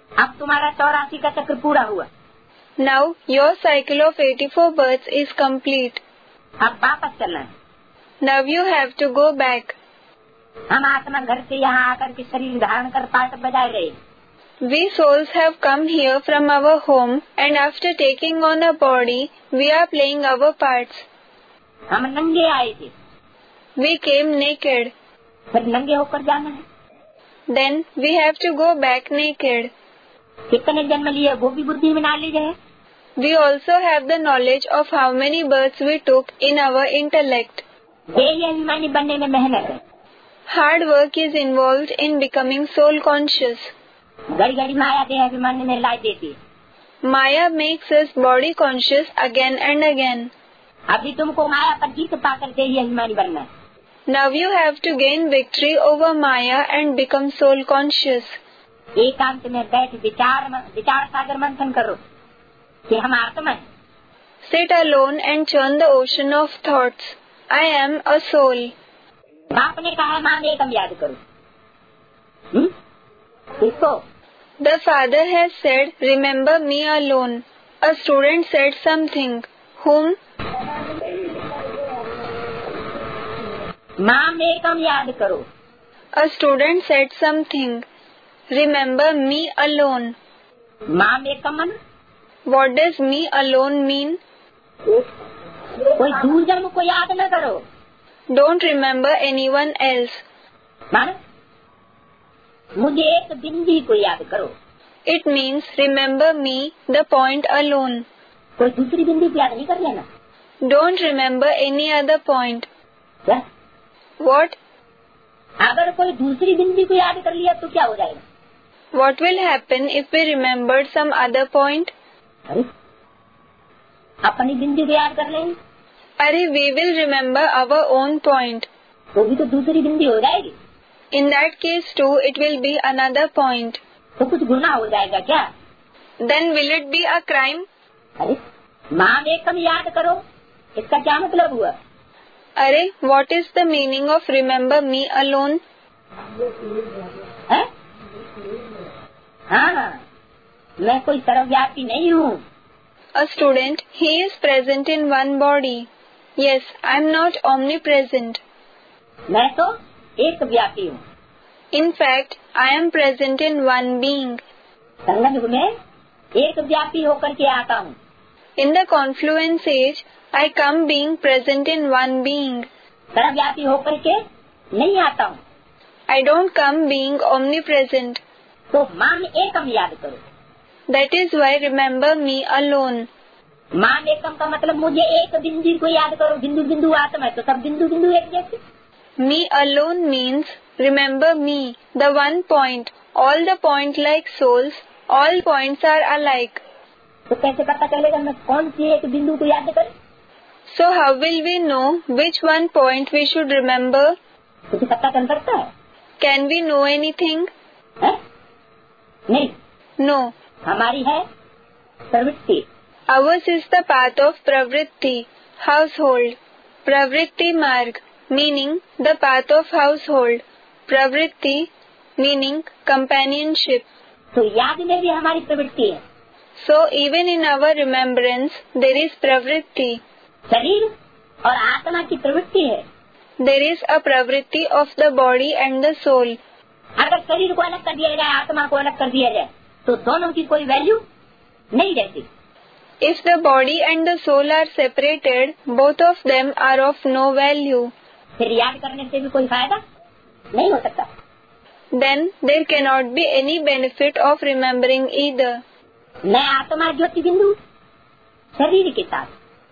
अब तुम्हारा चौरासी का चक्र पूरा हुआ। Now your cycle of eighty-four births is complete. अब वापस चलना है। Now you have to go back. हम आत्मा घर से यहाँ आकर के शरीर धारण कर पाठ बजाए रहे। We souls have come here from our home and after taking on a body, we are playing our parts. हम नंगे आए थे। We came naked. फिर नंगे होकर जाना है। Then we have to go back naked. कितने जन्म लिए वो भी बुद्धि में knowledge है। We also have the knowledge of how many births we took in our intellect. देही अभिमानी बनने में मेहनत है। Hard work is involved in becoming soul conscious. घड़ी घड़ी माया देह अभिमानी में लाई देती है। Maya makes us body conscious again and again. अभी तुमको माया पर जीत पाकर देही अभिमानी बनना है। Now you have to gain victory over Maya and become soul conscious. एकांत में बैठ विचार विचार सागर मंथन करो कि हम आत्मा है। Sit alone and churn the ocean of thoughts. I am a soul. बाप ने कहा मां एकम याद करो। हुँ? किसको? The father has said, remember me alone. A student said something. Whom? मां एकम याद करो। A student said something. Remember me alone. मां एकम मन? What does me alone mean? कोई दूर जन्म को याद न करो। Don't remember anyone else. मान मुझे एक बिंदु को याद करो। It means remember me, the point alone. कोई दूसरी बिंदु को याद नहीं कर लेना। Don't remember any other point. क्या? What? अगर कोई दूसरी बिंदु को याद कर लिया तो क्या हो जाएगा? What will happen if we remembered some other point? अरे अपनी बिंदु को याद कर लेंगे। अरे we will remember our own point. तो भी तो दूसरी बिंदु हो जाएगी। In that case too, it will be another point. तो कुछ गुनाह हो जाएगा क्या? Then will it be a crime? अरे मां एकम याद करो, इसका क्या मतलब हुआ? अरे what is the meaning of remember me alone? है? हाँ, मैं कोई सर्वव्यापी नहीं हूँ। A student, he is present in one body. Yes, I am not omnipresent. मैं तो एक व्यापी हूँ। In fact, I am present in one being. संगम युग में एक व्यापी होकर के आता हूँ। In the confluence age, I come being present in one being. सर्वव्यापी होकर के नहीं आता हूँ। I don't come being omnipresent. तो मान एकम याद करो। That is why remember me alone. मान एकम का मतलब मुझे एक बिंदु को याद करो। बिंदु बिंदु आत्मा है तो सब बिंदु बिंदु एक जैसे। Me alone means remember me, the one point. All the point-like souls, all points are alike. तो कैसे पता चलेगा मैं कौन सी एक बिंदु को याद करूं? So how will we know which one point we should remember? कुछ पता चल सकता है? Can we know anything? है? नहीं। No. हमारी है प्रवृत्ति। Ours is the path of pravritti, household. Pravritti marg, meaning the path of household. Pravritti, meaning companionship. तो याद में भी हमारी प्रवृत्ति है। So even in our remembrance, there is pravritti. शरीर और आत्मा की प्रवृत्ति है। There is a pravritti of the body and the soul. अगर शरीर को अलग कर दिया जाए, आत्मा को अलग कर दिया जाए, तो दोनों की कोई वैल्यू नहीं रहती। If the body and the soul are separated, both of them are of no value. फिर याद करने से भी कोई फायदा नहीं हो सकता। Then there cannot be any benefit of remembering either. मैं आत्मा ज्योति बिंदु शरीर के साथ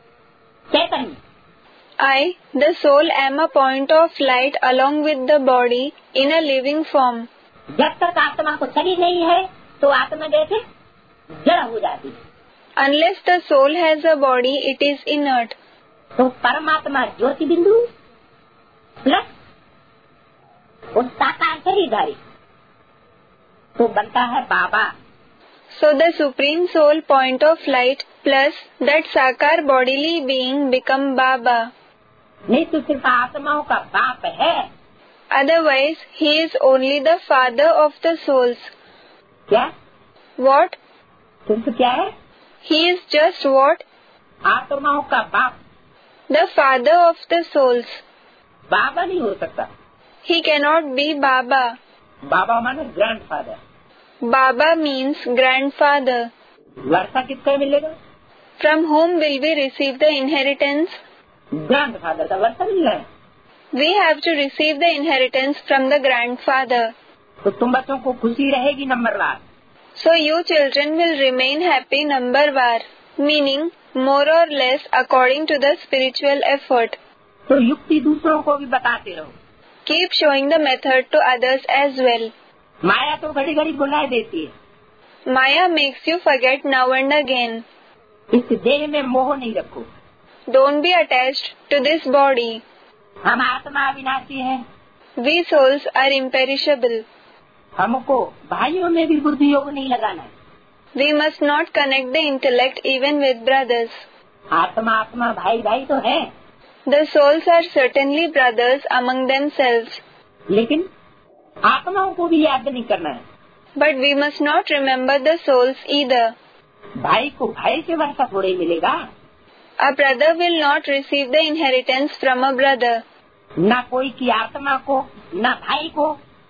चैतन्य। I, the soul, am a point of light along with the body in a living form. जब तक आत्मा को शरीर नहीं है तो आत्मा जैसे जड़ हो जाती है। Unless the soul has a body, it is inert. तो परमात्मा ज्योति बिंदु प्लस उस साकार शरीरधारी तो बनता है बाबा। So the supreme soul point of light plus that sakar bodily being become Baba. नहीं तो सिर्फ आत्माओं का बाप है। Otherwise, he is only the father of the souls. क्या? What? तुम तो क्या है? He is just what? आत्माओं का बाप। The father of the souls. बाबा नहीं हो सकता। He cannot be Baba. Baba माने ग्रैंडफादर। Baba means grandfather. वर्षा किसको मिलेगा? From whom will we receive the inheritance? Grandfather का वर्षा मिल रहा है। We have to receive the inheritance from the grandfather. तो तुम बच्चों को खुशी रहेगी नंबरवार। So you children will remain happy numberwar, meaning more or less according to the spiritual effort. तो युक्ति दूसरों को भी बताते रहो। Keep showing the method to others as well. माया तो घड़ी घड़ी बुलाए देती है। Maya makes you forget now and again. इस देह में मोह नहीं रखो। Don't be attached to this body. हम आत्मा अविनाशी हैं। We souls are imperishable. हमको भाइयों में भी बुद्धि योग नहीं लगाना है। We must not connect the intellect even with brothers. आत्मा आत्मा भाई भाई तो है। The souls are certainly brothers among themselves. लेकिन आत्माओं को भी याद नहीं करना है। But we must not remember the souls either. भाई को भाई से वर्षा थोड़ी मिलेगा। A brother will not receive the inheritance from a brother. न कोई की आत्मा को, न भाई को,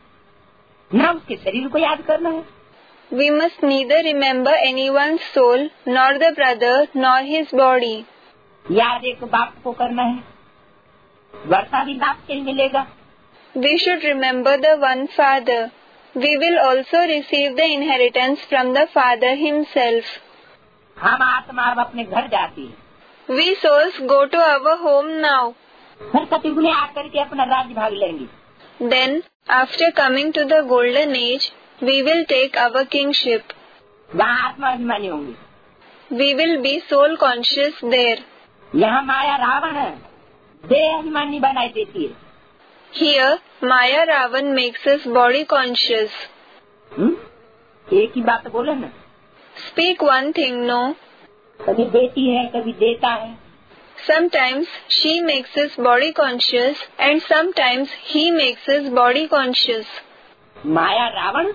न उसके शरीर को याद करना है। We must neither remember anyone's soul, nor the brother, nor his body. याद एक बाप को करना है। वर्षा भी बाप से ही मिलेगा। We should remember the one father. We will also receive the inheritance from the father himself. हम आत्मा अब अपने घर जाती है। We souls go to our home now. फिर कतिगुने आकर के अपना राज्य भाग लेंगे। Then, after coming to the golden age, we will take our kingship. वहाँ आत्मा अभिमानी होंगे। We will be soul conscious there. यहाँ माया रावण है, देह अभिमानी बनाई देती है। Here, Maya Ravan makes us body conscious. हुँ? एक ही बात बोले ना। Speak one thing, no? कभी देती है, कभी देता है। Sometimes she makes us body conscious and sometimes he makes us body conscious. माया रावण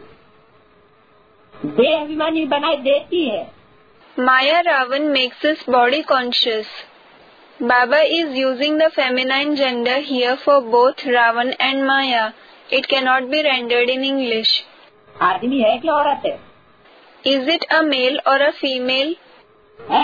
देह अभिमानी बनाई देती है। Maya Ravan makes us body conscious. Baba is using the feminine gender here for both Ravan and Maya. It cannot be rendered in English. आदमी है कि औरत है? Is it a male or a female? है?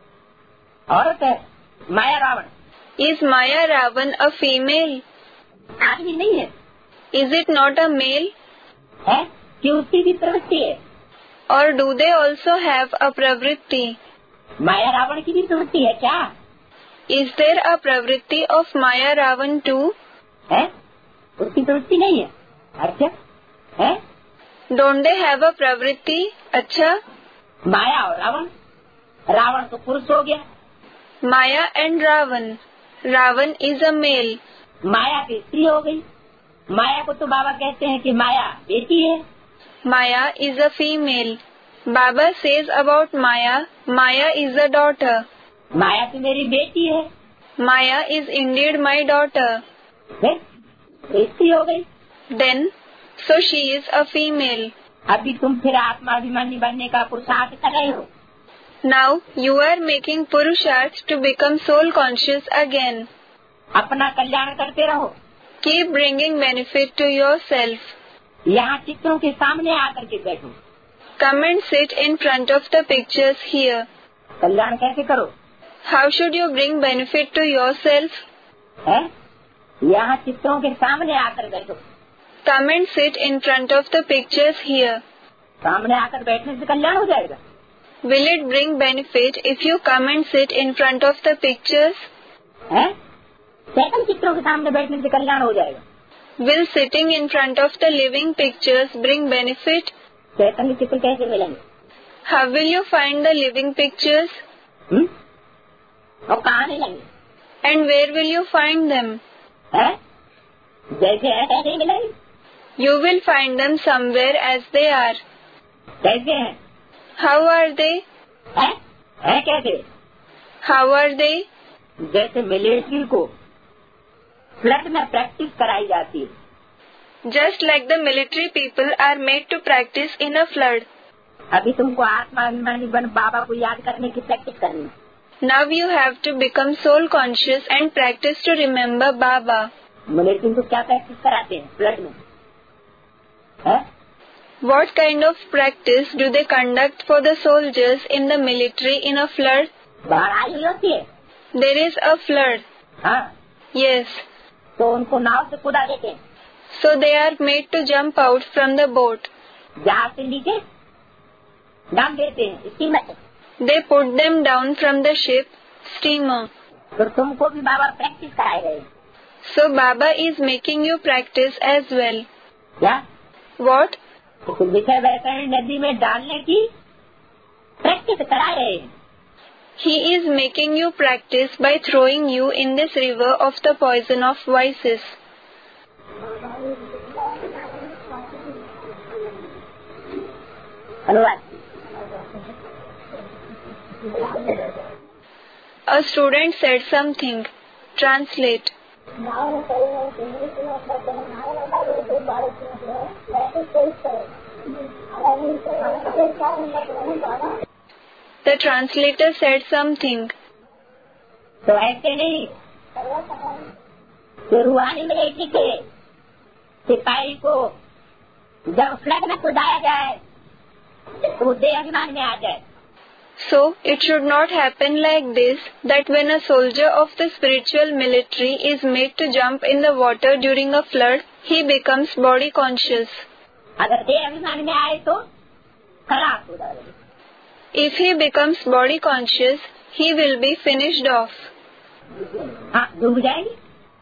औरत है। माया Ravan. Is Maya Ravan a female? आदमी नहीं है। Is it not a male? है कि उसकी भी प्रवृत्ति है? Or do they also have a pravritti? माया रावण की भी प्रवृत्ति है क्या? Is there a pravritti of Maya Ravan too? है? उसकी प्रवृत्ति नहीं है। अच्छा है? Don't they have a pravritti? अच्छा? माया और रावण। रावण तो पुरुष हो गया। Maya and Ravan. Ravan is a male. माया की स्त्री हो गई। माया को तो बाबा कहते हैं कि माया बेटी है। Maya is a female. Baba says about Maya, Maya is a daughter. माया तो मेरी बेटी है। Maya is indeed my daughter. है? स्त्री हो गई। Then, so she is a female. अभी तुम फिर आत्माभिमानी बनने का पुरुषार्थ कर रहे हो। Now you are making purusharth to become soul conscious again. अपना कल्याण करते रहो। Keep bringing benefit to yourself. यहाँ चित्रों के सामने आकर के बैठो। Come and sit in front of the pictures here. कल्याण कैसे करो? How should you bring benefit to yourself? है? यहाँ चित्रों के सामने आकर बैठो। Come and sit in front of the pictures here. सामने आकर बैठने से कल्याण हो जाएगा। Will it bring benefit if you come and sit in front of the pictures? है? चेतन चित्रों के सामने बैठने से कल्याण हो जाएगा। Will sitting in front of the living pictures bring benefit? चैतन्य चित्र कैसे मिलेंगे? How will you find the living pictures? हुँ? और कहाँ मिलेंगे? And where will you find them? है? जैसे है कैसे मिलेंगे? You will find them somewhere as they are. कैसे हैं? How are they? है? है कैसे? How are they? जैसे मिलिट्री को फ्लड में प्रैक्टिस कराई जाती है। Just like the military people are made to practice in a flood. अभी तुमको आत्माभिमानी बन बाबा को याद करने की प्रैक्टिस करनी। Now you have to become soul conscious and practice to remember Baba. Military को क्या प्रैक्टिस कराते हैं फ्लड में? है? What kind of practice do they conduct for the soldiers in the military in a flood? बाढ़ आई होती है। There is a flood. हाँ। Yes. तो उनको नाव से कूदा देते हैं। So they are made to jump out from the boat. जहाज से नीचे डाल देते हैं steamer. They put them down from the ship, steamer. तो तुमको भी बाबा प्रैक्टिस कराए गए। So Baba is making you practice as well. क्या? What? तो विषय वैतरणी नदी में डालने की प्रैक्टिस करा रहे हैं। He is making you practice by throwing you in this river of the poison of vices. अनुवाद। A student said something. Translate. The translator said something. तो ऐसे नहीं रूहानी मिलिट्री के सिपाही को जब फ्लड में कुदाया जाए तो वो देह अभिमान में आ जाए। So, it should not happen like this, that when a soldier of the spiritual military is made to jump in the water during a flood, he becomes body conscious. अगर देह अभिमान में आए तो खराब हो जाएगा। If he becomes body conscious, he will be finished off. हाँ, डूब जाएगी।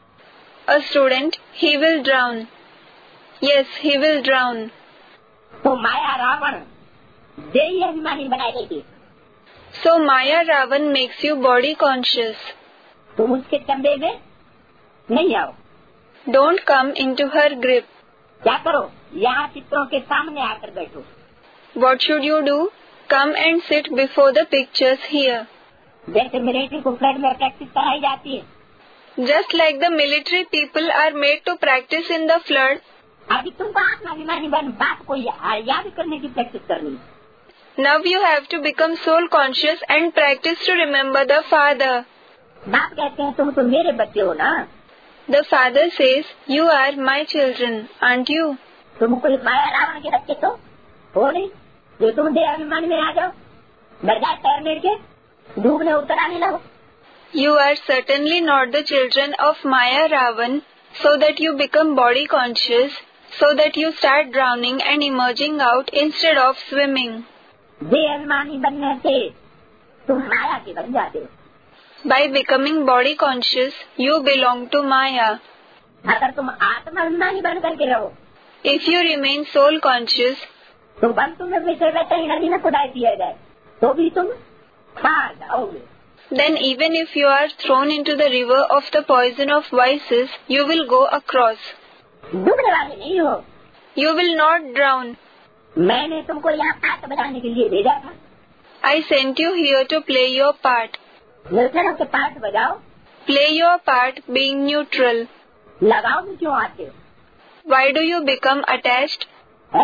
A student, he will drown. Yes, he will drown. तो माया रावण देह अभिमानी बनाई गई थी। So Maya Ravan makes you body conscious. तुम उसके चंबे में नहीं आओ। Don't come into her grip. क्या करो? यहाँ चित्रों के सामने आकर बैठो। What should you do? Come and sit before the pictures here. जैसे मिलिट्री को फ्लड में प्रैक्टिस कराई जाती है। Just like the military people are made to practice in the flood. अभी तुमको आत्माभिमानी बन बाप को याद करने की प्रैक्टिस करनी। Now you have to become soul conscious and practice to remember the Father. बाप कहते हैं तुम तो मेरे बच्चे हो ना। The Father says, you are my children, aren't you? तुम कोई माया रावण के बच्चे तो हो नहीं जो तुम देह अभिमान में आ जाओ, बरगाह तैरने के डूबने उतर आने लगो। You are certainly not the children of Maya Ravan, so that you become body conscious, so that you start drowning and emerging out instead of swimming. देह अभिमानी बनने से तुम माया के बन जाते हो। By becoming body conscious, you belong to Maya. अगर तुम आत्माभिमानी बन करके रहो, If you remain soul conscious, तो बन तुम्हें विषय वैतरणी नदी में कुदाई दिया जाए तो भी तुम पार जाओगे। then even if you are thrown into the river of the poison of vices, you will go across. डूबने वाले नहीं हो। You will not drown. मैंने तुमको यहाँ पाठ बजाने के लिए भेजा था। I sent you here to play your part. निर्जनों के पाठ बजाओ। Play your part being neutral. लगाओ में क्यों आते हो? Why do you become attached? है?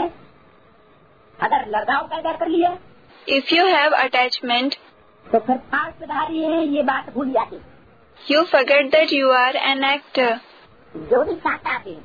अगर लगाव पैदा कर लिया, If you have attachment, तो फिर पाठधारी है ये बात भूल जाती। you forget that you are an actor. जो भी चाहता है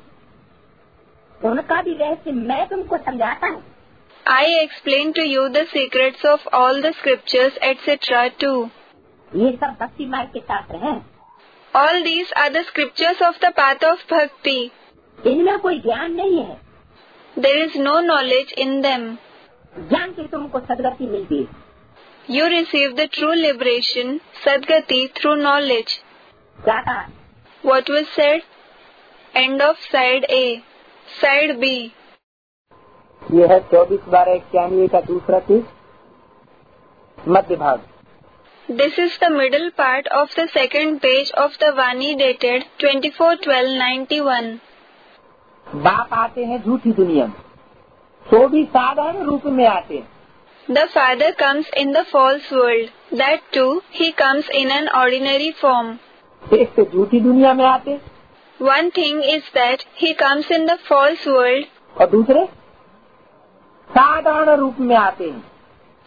उनका भी रहस्य मैं तुमको समझाता हूँ। I explain to you the secrets of all the scriptures, et cetera too. ये सब भक्ति मार्ग के शास्त्र हैं। All these are the scriptures of the path of bhakti. इनमें कोई ज्ञान नहीं है। There is no knowledge in them. ज्ञान से तुमको सदगति मिलती है। You receive the true liberation, Sadgati, through knowledge. क्या कहा? What was said? End of side A. Side B. यह है चौबीस बारह इक्यानवे का दूसरा पीस, मध्य भाग। This is the middle part of the second page of the Vani dated twenty-four twelve ninety-one. बाप आते हैं झूठी दुनिया में, तो भी साधारण रूप में आते हैं। The Father comes in the false world. That too, he comes in an ordinary form. एक तो झूठी दुनिया में आते, One thing is that he comes in the false world, और दूसरे साधारण रूप में आते हैं।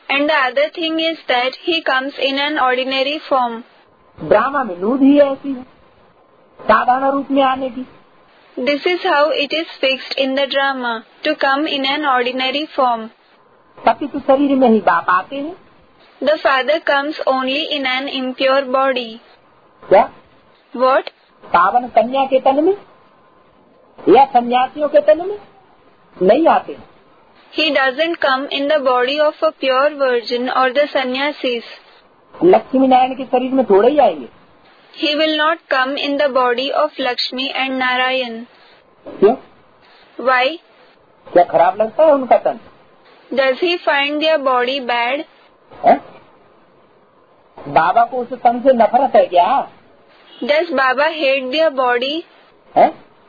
And the other thing is that he comes in an ordinary form. Drama में नूद ही ऐसी है साधारण रूप में आने की। This is how it is fixed in the drama, to come in an ordinary form. पति तो शरीर में ही बाप आते हैं। The father comes only in an impure body. क्या? What? पावन कन्या के तन में या सन्यासियों के तन में नहीं आते। He doesn't come in the body of a pure virgin or the sannyasis. Lakshmi Narayan के शरीर में थोड़े ही आएंगे। He will not come in the body of Lakshmi and Narayan. क्यों? Why? क्या खराब लगता है उनका तन? Does he find their body bad? है? बाबा को उस तन से नफरत है क्या? Does Baba hate their body? है?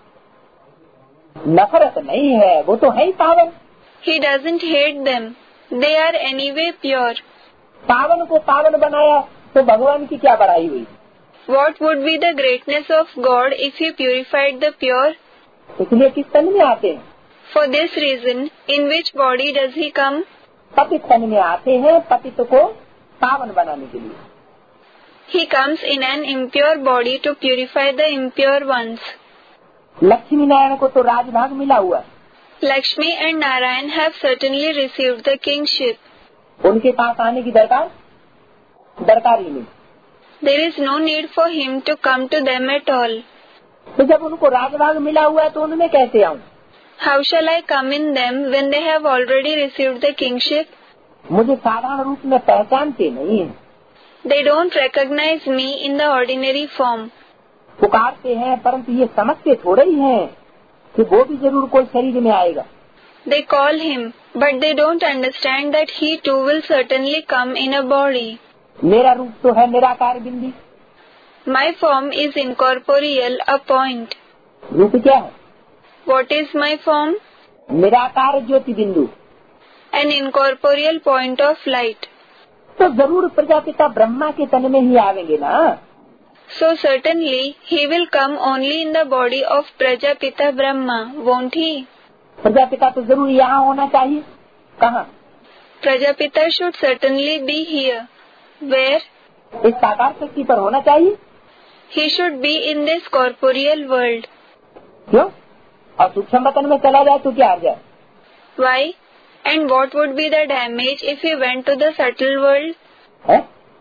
नफरत नहीं है, वो तो है ही पावन। He doesn't hate them. They are anyway pure. पावन को पावन बनाया तो भगवान की क्या बड़ाई हुई? What would be the greatness of God if he purified the pure? इसलिए किस तन में आते हैं? For this reason, in which body does he come? पतित तन में आते हैं, पतित को पावन बनाने के लिए। He comes in an impure body to purify the impure ones. Lakshmi Narayan को तो राजभाग मिला हुआ है। Lakshmi and Narayan have certainly received the kingship. उनके पास आने की दरकार दरकार ही नहीं। There is no need for him to come to them at all. तो जब उनको राजभाग मिला हुआ है तो उनमें कैसे आऊं? How shall I come in them when they have already received the kingship? मुझे साधारण रूप में पहचानते नहीं है। They don't recognize me in the ordinary form. पुकारते हैं परंतु ये समझते थोड़े ही हैं कि वो भी जरूर कोई शरीर में आएगा। They call him, but they don't understand that he too will certainly come in a body. मेरा रूप तो है निराकार बिंदी। My form is incorporeal, a point. रूप क्या है? What is my form? निराकार ज्योति बिंदु। An incorporeal point of light. तो जरूर प्रजापिता ब्रह्मा के तन में ही आवेंगे ना। So certainly he will come only in the body of Prajapita Brahma, won't he? Prajapita तो जरूर यहाँ होना चाहिए। कहाँ? Prajapita should certainly be here. Where? इस साकार शक्ति पर होना चाहिए। He should be in this corporeal world. क्यों? और सूक्ष्म वतन में चला जाए तो क्या आ जाए? Why? And what would be the damage if he went to the subtle world? है?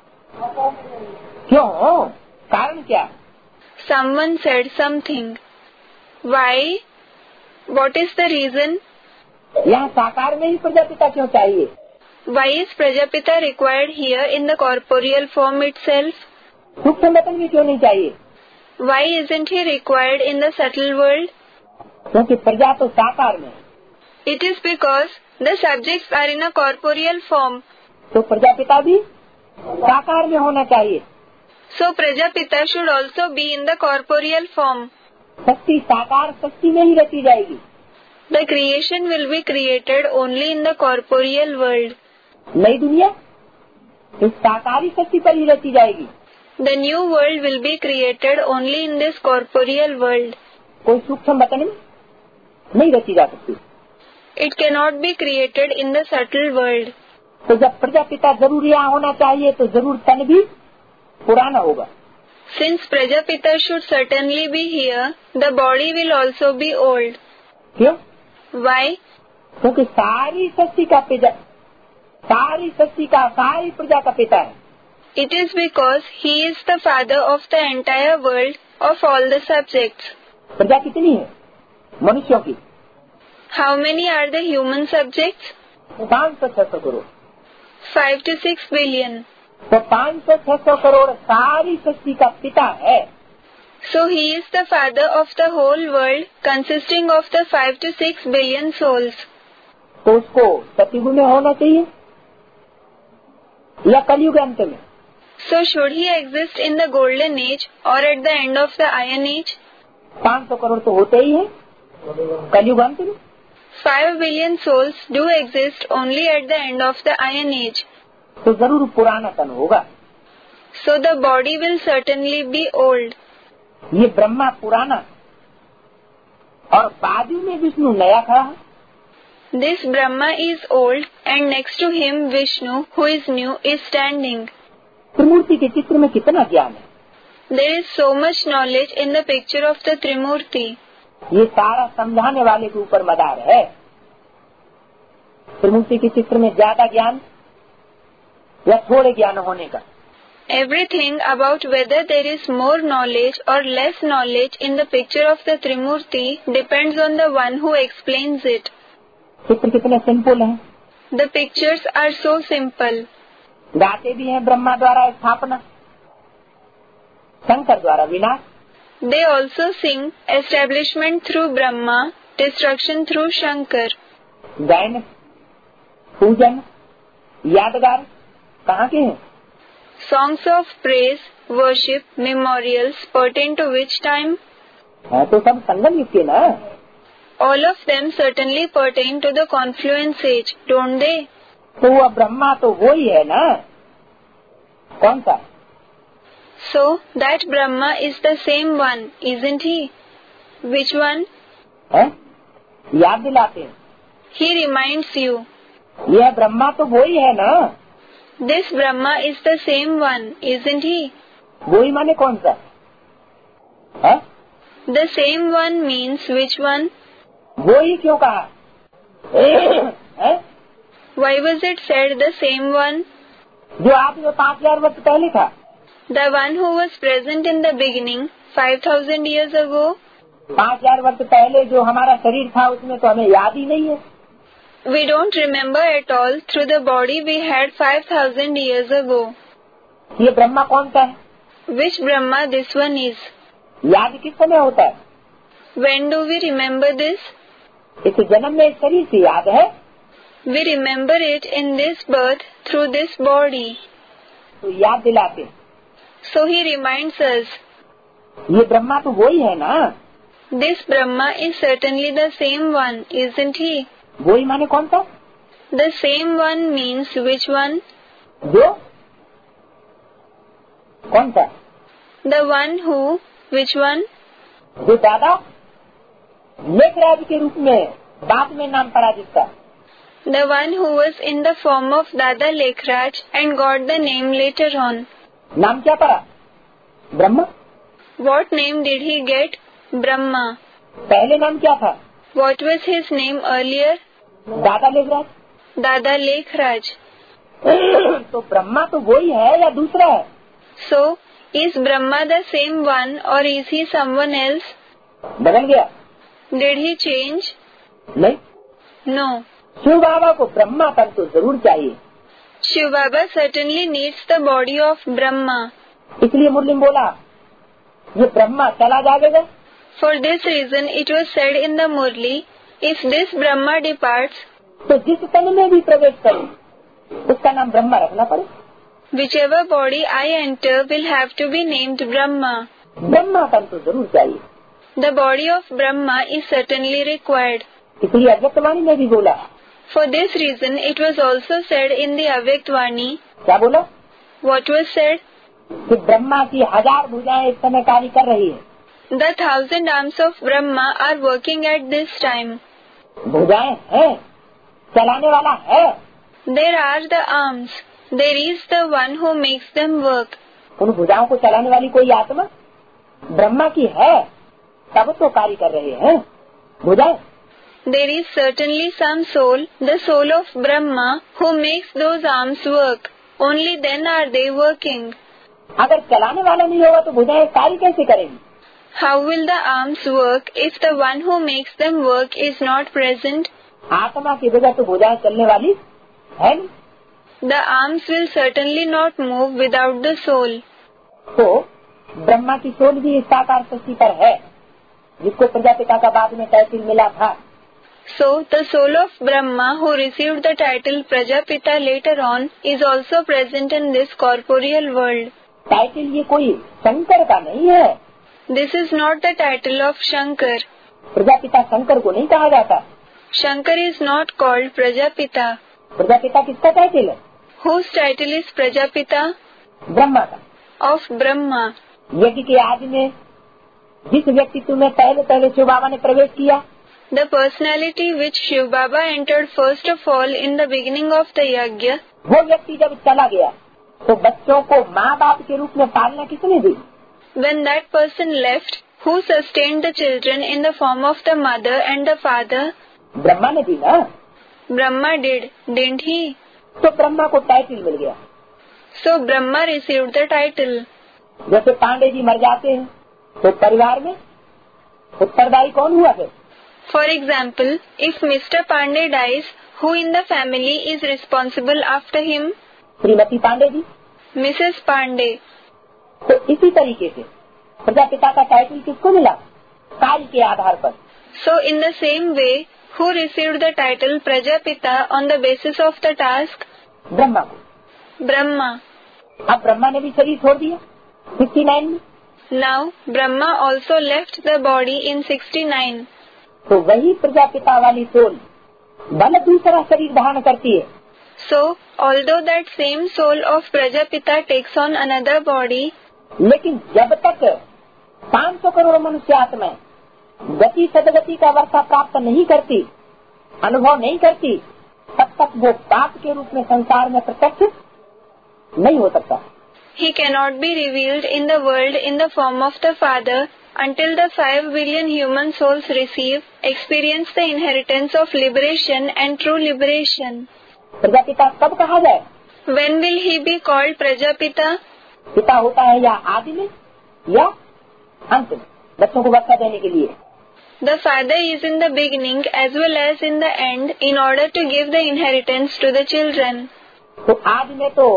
क्यों? कारण क्या? Someone said something. Why? What is the reason? यहाँ साकार में ही प्रजापिता क्यों चाहिए? Why is Prajapita required here in the corporeal form itself? सूक्ष्म वतन भी क्यों नहीं चाहिए? Why isn't he required in the subtle world? क्योंकि प्रजा तो साकार में। It is because the subjects are in a corporeal form. तो प्रजापिता भी साकार में होना चाहिए। So Prajapita should also be in the corporeal form. शक्ति साकार शक्ति में ही रची जाएगी। The creation will be created only in the corporeal world. नई दुनिया इस साकारी शक्ति पर ही रची जाएगी। The new world will be created only in this corporeal world. कोई सूक्ष्म वतन में नहीं रची जा सकती। It cannot be created in the subtle world. तो जब प्रजापिता जरूर यहाँ होना चाहिए तो जरूर तन भी पुराना होगा। Since Prajapita should certainly be here, the body will also be old. क्यों? Why? क्योंकि सारी सृष्टि का पिता सारी सृष्टि का सारी प्रजा का पिता है। It is because he is the father of the entire world, of all the subjects. प्रजा कितनी है? मनुष्यों की How many are the human subjects? पाँच सौ छह सौ crore. Five to six billion. तो पाँच सौ छह सौ करोड़ सारी सृष्टि का पिता है। So he is the father of the whole world, consisting of the five to six billion souls. तो उसको सतयुग में होना चाहिए या कलयुग अंत में? So should he exist in the golden age or at the end of the iron age? पाँच सौ करोड़ तो होते ही हैं कलयुग अंत में। Five billion souls do exist only at the end of the iron age. तो जरूर पुराना तन होगा। So the body will certainly be old. ये ब्रह्मा पुराना और बाजू में विष्णु नया खड़ा है। This Brahma is old and next to him Vishnu, who is new, is standing. त्रिमूर्ति के चित्र में कितना ज्ञान है। There is so much knowledge in the picture of the Trimurti. ये सारा समझाने वाले के ऊपर मदार है। त्रिमूर्ति के चित्र में ज्यादा ज्ञान या थोड़े ज्ञान होने का। Everything about whether there is more knowledge or less knowledge in the picture of the Trimurti depends on the one who explains it. चित्र कितने सिंपल हैं। The pictures are so simple. गाते भी हैं ब्रह्मा द्वारा स्थापना, शंकर द्वारा विनाश। They also sing establishment through Brahma, destruction through Shankar. गायन, पूजन, यादगार कहाँ के हैं? Songs of praise, worship, memorials pertain to which time? है तो सब संगम युग के ना। All of them certainly pertain to the confluence age, don't they? तो वह ब्रह्मा तो वो ही है ना। कौन सा? So that Brahma is the same one, isn't he? Which one? है? याद दिलाते हैं। He reminds you. यह ब्रह्मा तो वो ही है ना। This Brahma is the same one, isn't he? वो ही माने कौन सा? है? The same one means which one? वो ही क्यों कहा? है? Why was it said the same one? जो आज में पाँच हजार वर्ष पहले था। The one who was present in the beginning, five thousand years ago. पाँच हजार वर्ष पहले जो हमारा शरीर था उसमें तो हमें याद ही नहीं है। We don't remember at all through the body we had five thousand years ago. ये ब्रह्मा कौन सा है? Which Brahma this one is? याद किस समय होता है? When do we remember this? इस जन्म में इस शरीर से याद है। We remember it in this birth through this body. तो याद दिलाते। So he reminds us. ये ब्रह्मा तो वही है ना। This Brahma is certainly the same one, isn't he? वही माने कौन सा? The same one means which one? जो कौन सा? The one who, which one? जो दादा लेखराज के रूप में बाद में नाम पड़ा जिसका। The one who was in the form of Dada Lekhraj and got the name later on. नाम क्या पड़ा? Brahma. What name did he get? Brahma. पहले नाम क्या था? What was his name earlier? दादा लेखराज। Dada Lekhraj. तो ब्रह्मा तो वही है या दूसरा है? So, is Brahma the same one or is he someone else? बदल गया? Did he change? नहीं। No. शिव बाबा को ब्रह्मा तन तो जरूर चाहिए। Shiv Baba certainly needs the body of Brahma. इसलिए मुरली में बोला ये ब्रह्मा चला जाएगा। For this reason it was said in the Murli, if this Brahma departs, तो जिस तन में भी प्रवेश करे उसका नाम ब्रह्मा रखना पड़े। whichever body I enter will have to be named Brahma. Brahma तन तो जरूर चाहिए। The body of Brahma is certainly required. इसलिए अव्यक्तवाणी में भी बोला। For this reason it was also said in the Avyaktavani. क्या बोला? What was said? कि ब्रह्मा की हजार भुजाएं इस समय कार्य कर रही है। The thousand arms of Brahma are working at this time. भुजाएं हैं, चलाने वाला है। There are the arms. There is the one who makes them work. उन भुजाओं को चलाने वाली कोई आत्मा ब्रह्मा की है, तब तो कार्य कर रहे हैं भुजाएं। There is certainly some soul, the soul of Brahma, who makes those arms work. Only then are they working. अगर चलाने वाला नहीं होगा तो भुजाएं कार्य कैसे करेंगी? How will the arms work if the one who makes them work is not present? आत्मा की वजह तो भुजाएं चलने वाली है नहीं। The arms will certainly not move without the soul. तो ब्रह्मा की सोल भी इस साकार सृष्टि पर है, जिसको प्रजापिता का बाद में टाइटल मिला था। So, the soul of Brahma, who received the title Prajapita later on, is also present in this corporeal world. Title ये कोई शंकर का नहीं है। This is not the title of Shankar. Prajapita Shankar को नहीं कहा जाता। Shankar is not called Prajapita. Prajapita किसका टाइटल है? Whose title is Prajapita? Brahma का। Of Brahma. यज्ञ के आदि में जिस व्यक्तित्व में पहले पहले शिव बाबा ने प्रवेश किया, The personality which Shiv Baba entered first of all in the beginning of the yajna, वो व्यक्ति जब चला गया तो बच्चों को माँ बाप के रूप में पालना किसने दी? when that person left, who sustained the children in the form of the mother and the father? Brahma ने दी ना। Brahma did, didn't he? तो ब्रह्मा को टाइटल मिल गया। So Brahma received the title. जैसे पांडे जी मर जाते हैं तो परिवार में उत्तरदायी कौन हुआ फिर? For example, if Mister Pandey dies, who in the family is responsible after him? Shrimati Pandey ji. Missus Pandey. तो इसी तरीके से प्रजापिता का टाइटल किसको मिला? कार्य के आधार पर। So in the same way, who received the title Prajapita on the basis of the task? Brahma को। Brahma. अब ब्रह्मा ने भी शरीर छोड़ दिया उनहत्तर में। Now Brahma also left the body in sixty-nine. तो वही प्रजापिता वाली सोल बल दूसरा शरीर धारण करती है। So although that same soul of Prajapita takes on another body, लेकिन जब तक पाँच सौ करोड़ मनुष्य आत्माएं गति सदगति का वर्षा प्राप्त नहीं करती, अनुभव नहीं करती, तब तक वो पाप के रूप में संसार में प्रत्यक्ष नहीं हो सकता। he cannot be revealed in the world in the form of the Father until the five billion human souls receive, experience the inheritance of liberation and true liberation. Prajapita कब कहा जाए? When will he be called Prajapita? पिता होता है या आदि में या अंत में, बच्चों को वर्षा देने के लिए। The Father is in the beginning as well as in the end in order to give the inheritance to the children. तो आदि में तो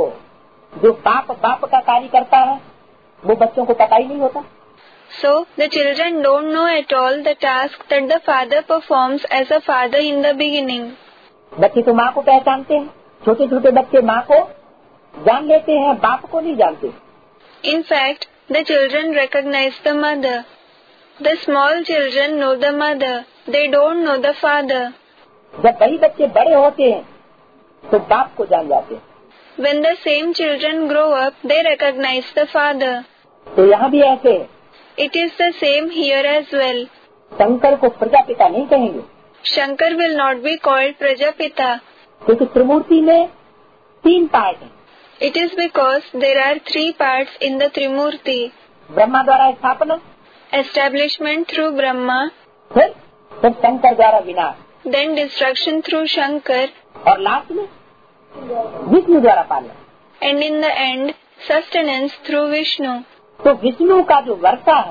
जो बाप बाप का कार्य करता है वो बच्चों को पता ही नहीं होता। So the children don't know at all the task that the Father performs as a father in the beginning. बच्चे तो माँ को पहचानते हैं, छोटे छोटे बच्चे माँ को जान लेते हैं, बाप को नहीं जानते। In fact, the children recognize the mother. The small children know the mother. They don't know the father. जब वही बच्चे बड़े होते हैं तो बाप को जान जाते हैं। When the same children grow up, they recognize the father. तो यहाँ भी ऐसे है। It is the same here as well. Shankar को प्रजापिता नहीं कहेंगे, Shankar will not be called Prajapita. क्योंकि त्रिमूर्ति में तीन पार्ट हैं। It is because there are three parts in the Trimurti. Brahma द्वारा स्थापना, Establishment through Brahma, फिर फिर शंकर द्वारा विनाश, then destruction through Shankar, और लास्ट में विष्णु द्वारा पालना। and in the end, sustenance through Vishnu. तो विष्णु का जो वर्षा है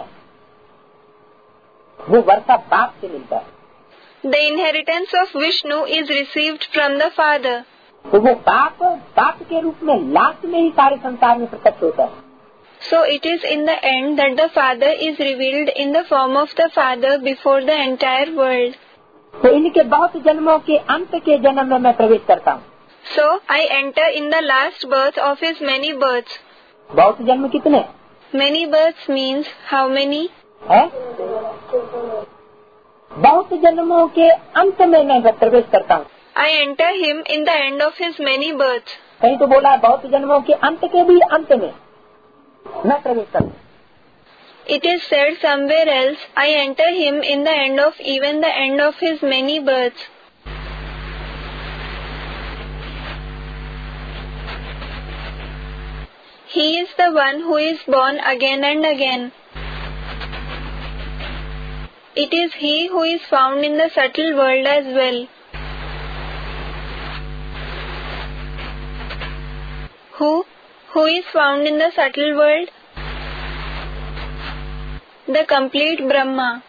वो वर्षा बाप से मिलता है। The inheritance of Vishnu is received from the Father. तो वो बाप बाप के रूप में लास्ट में ही सारे संसार में प्रकट होता है। So it is in the end that the Father is revealed in the form of the Father before the entire world. तो इनके बहुत जन्मों के अंत के जन्म में मैं प्रवेश करता हूँ। So I enter in the last birth of his many births. बहुत जन्म कितने Many births means how many? है? बहुत जन्मों के अंत में मैं प्रवेश करता हूँ। I enter him in the end of his many births. कहीं तो बोला बहुत जन्मों के अंत के भी अंत में मैं प्रवेश करता हूँ। It is said somewhere else, I enter him in the end of even the end of his many births. He is the one who is born again and again. It is he who is found in the subtle world as well. Who? Who is found in the subtle world? The complete Brahma.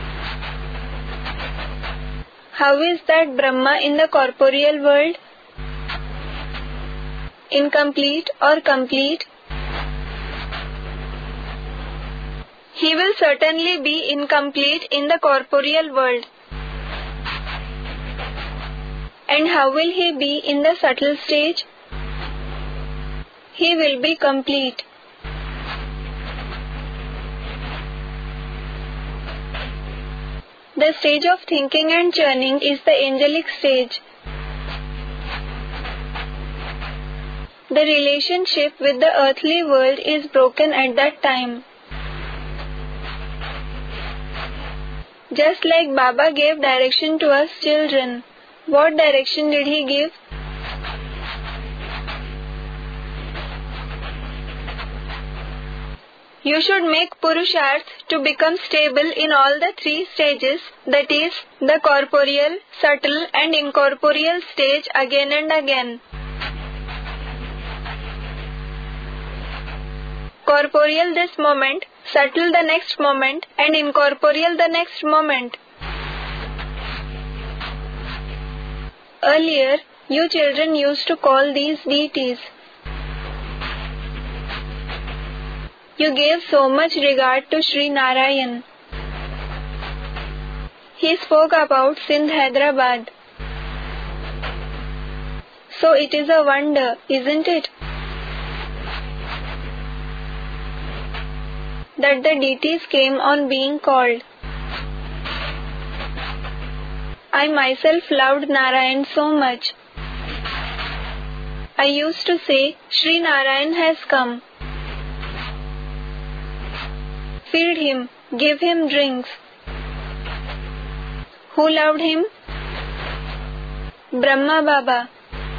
How is that Brahma in the corporeal world? Incomplete or complete? He will certainly be incomplete in the corporeal world. And how will he be in the subtle stage? He will be complete. The stage of thinking and churning is the angelic stage. The relationship with the earthly world is broken at that time. Just like Baba gave direction to us children. What direction did he give? You should make Purusharth to become stable in all the three stages, that is, the corporeal, subtle and incorporeal stage again and again. Corporeal this moment, subtle the next moment, and incorporeal the next moment. Earlier, you children used to call these deities. You gave so much regard to Sri Narayan. He spoke about Sindh, Hyderabad. So it is a wonder, isn't it, that the deities came on being called. I myself loved Narayan so much. I used to say, Sri Narayan has come. Feed him, give him drinks. Who loved him? Brahma Baba.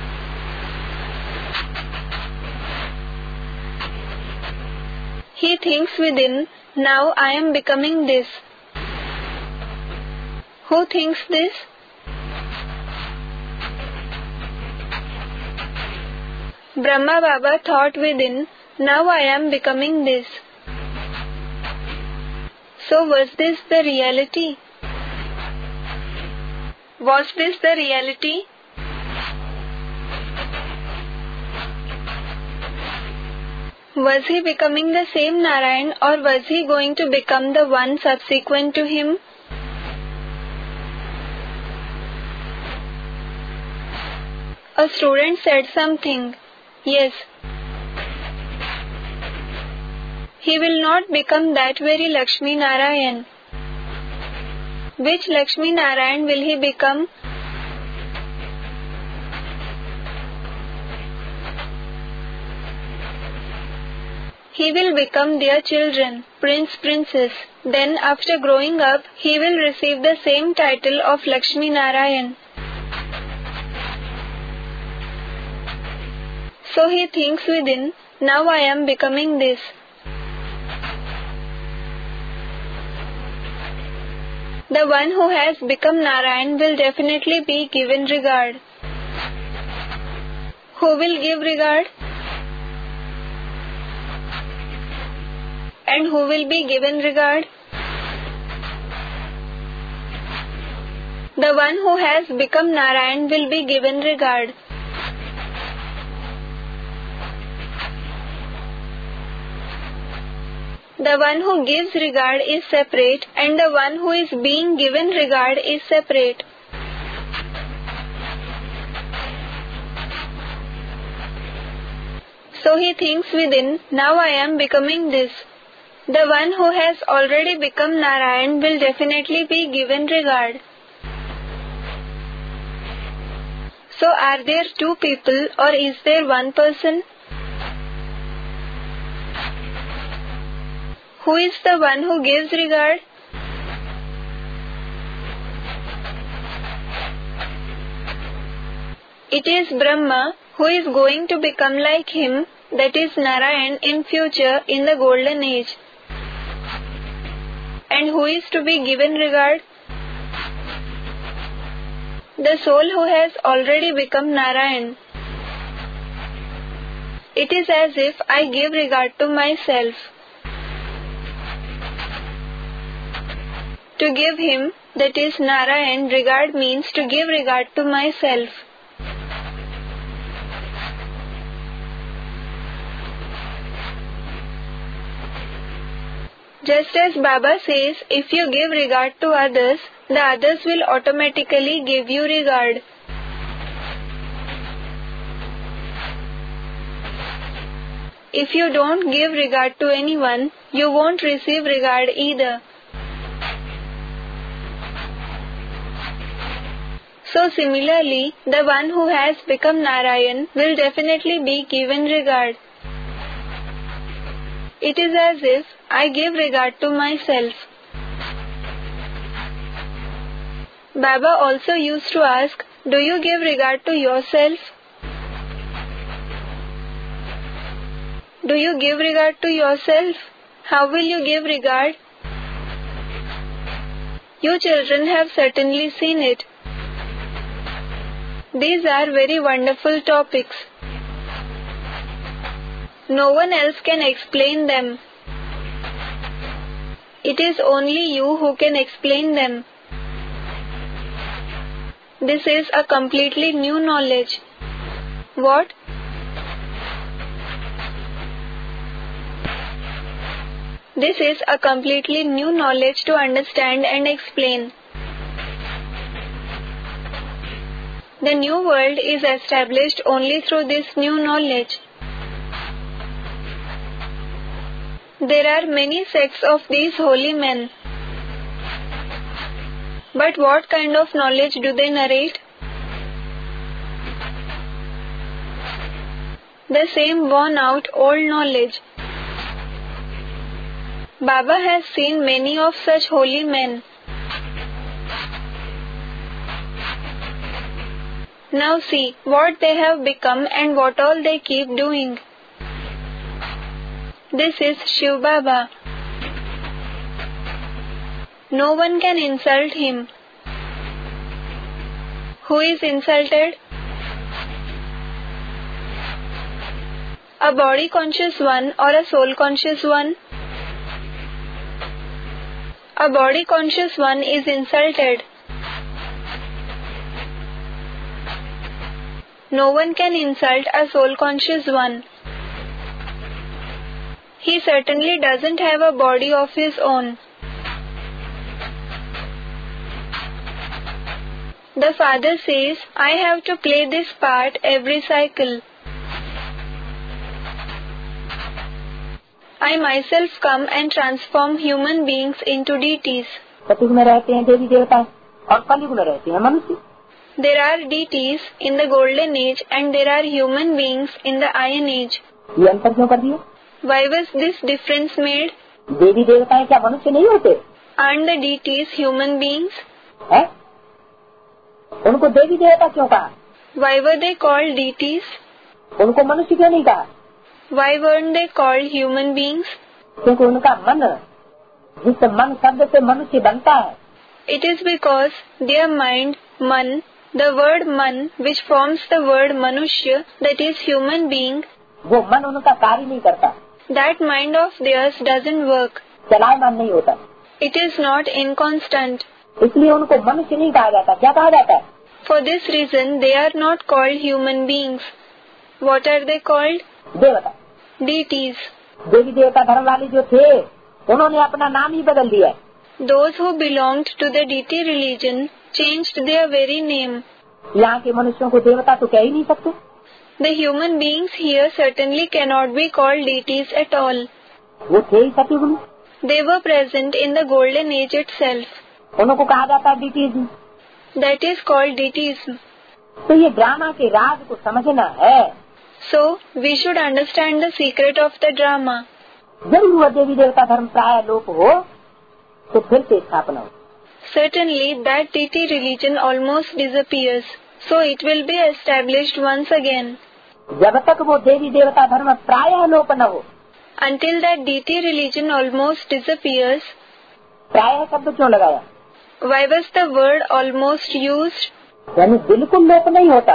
He thinks within, now I am becoming this. Who thinks this? Brahma Baba thought within, now I am becoming this. So was this the reality? Was this the reality? Was he becoming the same Narayan, or was he going to become the one subsequent to him? A student said something. Yes. He will not become that very Lakshmi Narayan. Which Lakshmi Narayan will he become? He will become their children, prince, princess. Then after growing up, he will receive the same title of Lakshmi Narayan. So he thinks within, now I am becoming this. The one who has become Narayan will definitely be given regard. Who will give regard? And who will be given regard? The one who has become Narayan will be given regard. The one who gives regard is separate, and the one who is being given regard is separate. So he thinks within, now I am becoming this. The one who has already become Narayan will definitely be given regard. So are there two people, or is there one person? Who is the one who gives regard? It is Brahma, who is going to become like him, that is Narayan, in future in the golden age. And who is to be given regard? The soul who has already become Narayan. It is as if I give regard to myself. To give him, that is Narayan, regard means to give regard to myself. Just as Baba says, if you give regard to others, the others will automatically give you regard. If you don't give regard to anyone, you won't receive regard either. So similarly, the one who has become Narayan will definitely be given regard. It is as if I give regard to myself. Baba also used to ask, do you give regard to yourself? Do you give regard to yourself? How will you give regard? You children have certainly seen it. These are very wonderful topics. No one else can explain them. It is only you who can explain them. This is a completely new knowledge. What? This is a completely new knowledge to understand and explain. The new world is established only through this new knowledge. There are many sects of these holy men. But what kind of knowledge do they narrate? The same worn out old knowledge. Baba has seen many of such holy men. Now see what they have become and what all they keep doing. This is Shiv Baba. No one can insult him. Who is insulted? A body conscious one or a soul conscious one? A body conscious one is insulted. No one can insult a soul conscious one. He certainly doesn't have a body of his own. The father says, I have to play this part every cycle. I myself come and transform human beings into deities. सतयुग में रहते हैं देवी देवता और कलयुग में रहते हैं मनुष्य. There are deities in the golden age and there are human beings in the iron age. ये अंतर क्यों कर दिया? Why was this difference made? देवी देवता क्या मनुष्य नहीं होते? Aren't the deities human beings? है? उनको देवी देवता क्यों कहा? Why were they called deities? उनको मनुष्य क्यों नहीं कहा? Why weren't they called human beings? क्योंकि उनका मन, जिस मन शब्द से मनुष्य बनता है, It is because their mind, man, the word man, which forms the word manushya, that is human being, वो मन उनका कार्य नहीं करता, that mind of theirs doesn't work. चलायमान नहीं होता. It is not inconstant. इसलिए उनको मनुष्य नहीं कहा जाता. क्या कहा जाता है? For this reason, they are not called human beings. What are they called? देवता. Deities. देवी देवता धर्म वाले जो थे, उन्होंने अपना नाम ही बदल दिया. Those who belonged to the deity religion changed their very name. यहाँ के मनुष्यों को देवता तो कह ही नहीं सकते. The human beings here certainly cannot be called deities at all. वो थे ही सतयुग में. They were present in the golden age itself. उनको कहा जाता है deities. That is called deityism. तो ये ड्रामा के राज को समझना है. So, we should understand the secret of the drama. जरूर वह देवी देवता धर्म प्राय लोप हो तो फिर से स्थापना हो. Certainly, that deity religion almost disappears. So, it will be established once again. जब तक वो देवी देवता धर्म प्राय लोप न हो. Until that deity religion almost disappears. प्राय शब्द क्यों लगाया? Why was the word almost used? यानी बिल्कुल लोप नहीं होता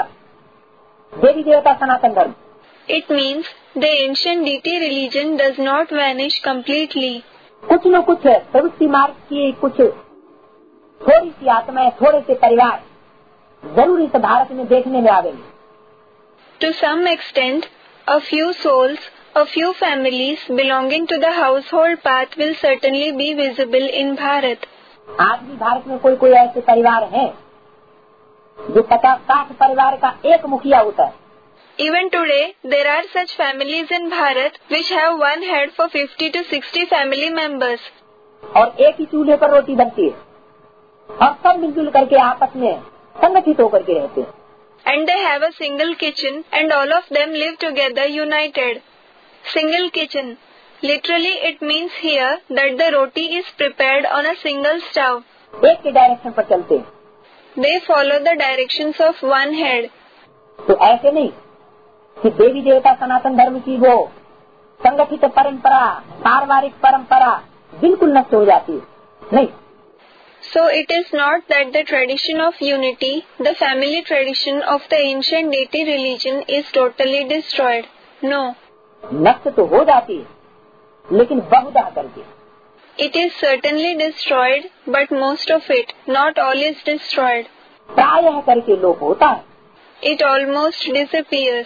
देवी देवता सनातन धर्म. It means the ancient deity religion does not vanish completely. कुछ न कुछ प्रवृत्ति मार्ग की कुछ थोड़ी सी आत्माएं, थोड़े से परिवार जरूर इस भारत में देखने में आवेंगे. To some extent, a few souls, a few families belonging to the household path will certainly be visible in Bharat. आज भी भारत में कोई कोई ऐसे परिवार हैं जो पचास साठ परिवार का एक मुखिया होता है. Even today, there are such families in Bharat which have one head for fifty to sixty family members. और एक ही चूल्हे पर रोटी बनती है और सब मिलजुल करके आपस में संगठित होकर के रहते हैं. And they have a single kitchen and all of them live together united. Single kitchen. Literally, it means here that the roti is prepared on a single stove. एक के डायरेक्शन पर चलते हैं. They follow the directions of one head. तो ऐसे नहीं कि देवी देवता सनातन धर्म की वो संगठित परंपरा, पारिवारिक परंपरा बिल्कुल नष्ट हो जाती है, नहीं। So it is not that the tradition of unity, the family tradition of the ancient deity religion is totally destroyed. No. नष्ट तो हो जाती है, लेकिन बहुधा करके। It is certainly destroyed, but most of it, not all is destroyed. प्रायः करके लोप होता है। It almost disappears.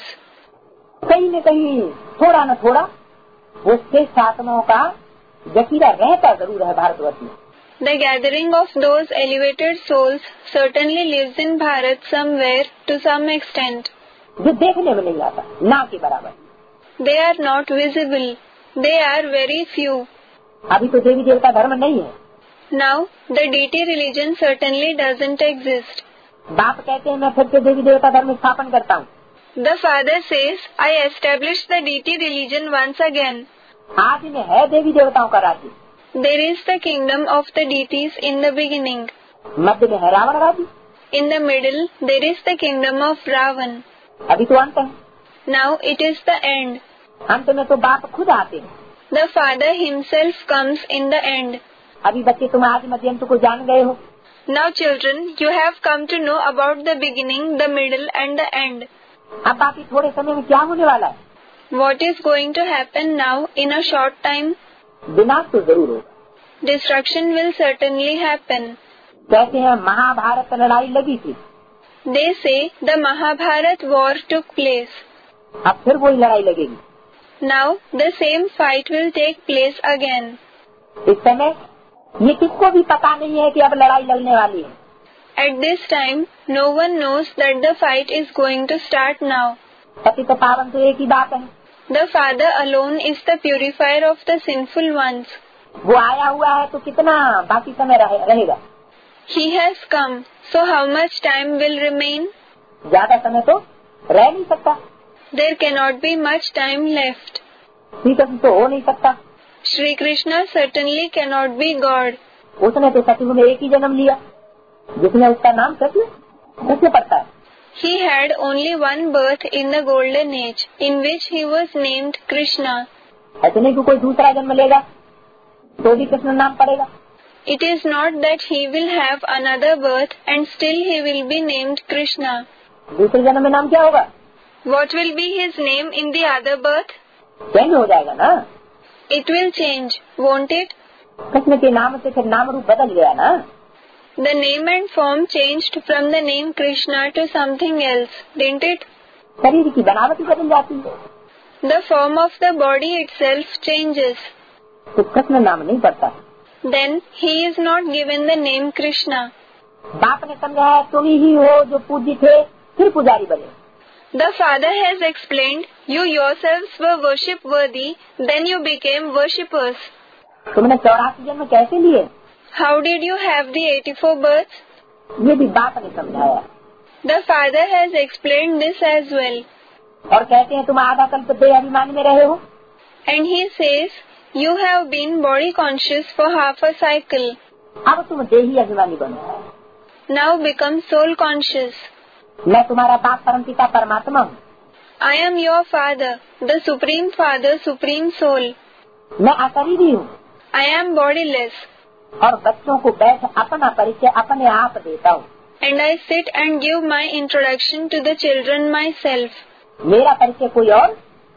कहीं न कहीं थोड़ा न थोड़ा वो श्रेष्ठ आत्माओं का जखीरा रहता जरूर है भारतवर्ष में। The gathering of those elevated souls certainly lives in Bharat somewhere to some extent. जो देखने में नहीं आता, ना के बराबर। They are not visible. They are very few. अभी तो देवी देवता धर्म नहीं है। Now, the deity religion certainly doesn't exist. बाप कहते हैं मैं फिर से देवी देवता धर्म स्थापन करता हूँ। The father says, I establish the deity religion once again. आदि में है देवी देवताओं का राज्य। There is the kingdom of the deities in the beginning. मध्य में है रावण राज्य। In the middle, there is the kingdom of Ravan. अभी तो अंत है। Now it is the end. अंत में तो बाप खुद आते हैं। The father himself comes in the end. अभी बच्चे तुम आदि मध्य अंत को जान गए हो। Now children, you have come to know about the beginning, the middle and the end. अब बाकी थोड़े समय में क्या होने वाला है? What is going to happen now in a short time? विनाश तो जरूर होगा। Destruction will certainly happen. कहते हैं महाभारत लड़ाई लगी थी। They say the Mahabharat war took place. अब फिर वही लड़ाई लगेगी। Now the same fight will take place again. इस समय ये किसको भी पता नहीं है कि अब लड़ाई लगने वाली है। At this time, no one knows that the fight is going to start now. पतित पावन तो एक ही बात है। The Father alone is the purifier of the sinful ones. वो आया हुआ है तो कितना बाकी समय रहे, रहेगा? He has come, so how much time will remain? ज्यादा समय तो रह नहीं सकता। There cannot be much time left. Shri Krishna तो हो नहीं सकता। Shri Krishna certainly cannot be God. उसने तो सतयुग में एक ही जन्म लिया, जिसमें उसका नाम सत्य कैसे पड़ता है? He had only one birth in the golden age, in which he was named Krishna. ऐसे नहीं कि कोई दूसरा जन्म लेगा तो भी कृष्ण नाम पड़ेगा। It is not that he will have another birth and still he will be named Krishna. दूसरे जन्म में नाम क्या होगा? What will be his name in the other birth? Change हो जाएगा ना। It will change, won't it? Krishna के नाम से फिर नाम रूप बदल गया ना। The name and form changed from the name Krishna to something else, didn't it? शरीर की बनावट ही बदल जाती है। The form of the body itself changes. तो कृष्ण नाम नहीं पड़ता। Then he is not given the name Krishna. बाप ने समझाया तुम ही हो जो पूज्य थे फिर पुजारी बने। The Father has explained, you yourselves were worship worthy, then you became worshippers. तुमने चौरासी जन्म कैसे लिए? How did you have the eighty-four births? ये भी बाप ने समझाया। The Father has explained this as well. और कहते हैं तुम आधा कल्प देह अभिमान में रहे हो। And he says, you have been body conscious for half a cycle. अब तुम देही अभिमानी बनो। Now become soul conscious. मैं तुम्हारा बाप परमपिता परमात्मा हूँ। I am your Father, the Supreme Father, Supreme Soul. मैं अशरीरी हूँ। I am bodiless. और बच्चों को बैठ अपना परिचय अपने आप देता हूँ। And I sit and give my introduction to the children myself. मेरा परिचय कोई और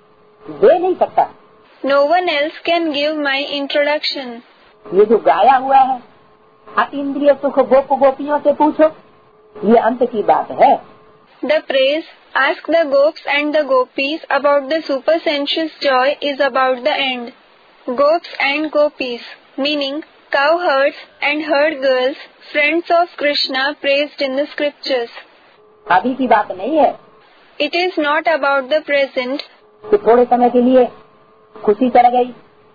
दे नहीं सकता। No one else can give my introduction. ये जो गाया हुआ है अतीन्द्रिय सुख गोप गोपियों से पूछो, ये अंत की बात है। The praise, ask the gops and the gopis about the supersensuous joy is about the end. Gops and gopis, meaning cowherds and herd girls, friends of Krishna praised in the scriptures. अभी की बात नहीं है। It is not about the present. कि थोड़े समय के लिए खुशी चढ़ गई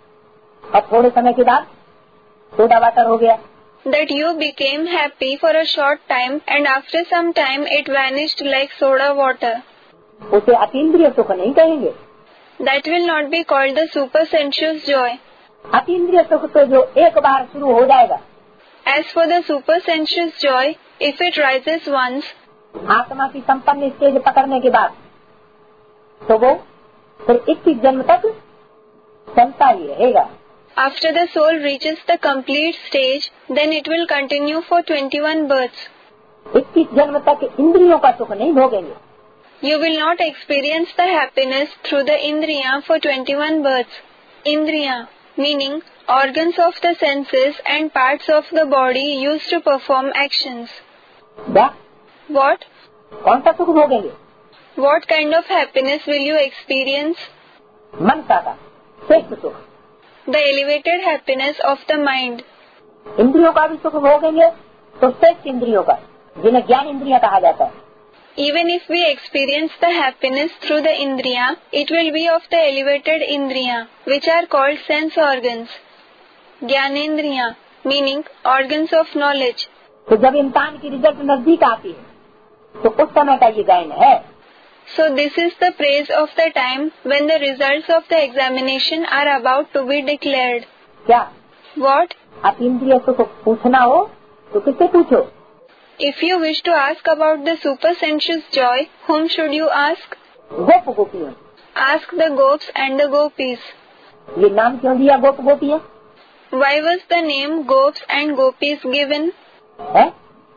और थोड़े समय के बाद सोडा वाटर हो गया। That you became happy for a short time and after some time it vanished like soda water. उसे अतीन्द्रिय सुख नहीं कहेंगे। That will not be called the supersensuous joy. अतीन्द्रिय सुख तो जो एक बार शुरू हो जाएगा। As for the supersensuous joy, If it rises once, आत्मा की संपन्न स्टेज पकड़ने के बाद तो वो फिर इक्कीस जन्म तक चलता ही रहेगा। after the soul reaches the complete stage, then it will continue for twenty-one births. इक्कीस जन्म तक इंद्रियों का सुख नहीं भोगेंगे। You will not experience the happiness through the indriya for twenty-one births. Indriya, meaning organs of the senses and parts of the body used to perform actions. क्या? What? कौन सा सुख भोगेंगे? What kind of happiness will you experience? मन का था श्रेष्ठ सुख। The elevated happiness of the mind. इंद्रियों का भी सुख भोगेंगे तो श्रेष्ठ इंद्रियों का, जिन्हें ज्ञान इंद्रिया कहा जाता है। Even if we experience the happiness through the indriya, it will be of the elevated indriya, which are called sense organs. Jnanendriya, meaning organs of knowledge. तो जब इम्तिहान की रिजल्ट नजदीक आती है तो उस समय का ये गायन है। So this is the praise of the time when the results of the examination are about to be declared. क्या? What? अतीन्द्रिय सुख पूछना हो तो किससे पूछो? If you wish to ask about the supersensuous joy, whom should you ask? गोप गोपियों। Ask the gops and the gopis. ये नाम क्यों दिया गोप गोपियाँ? Why was the name gops and gopis given? है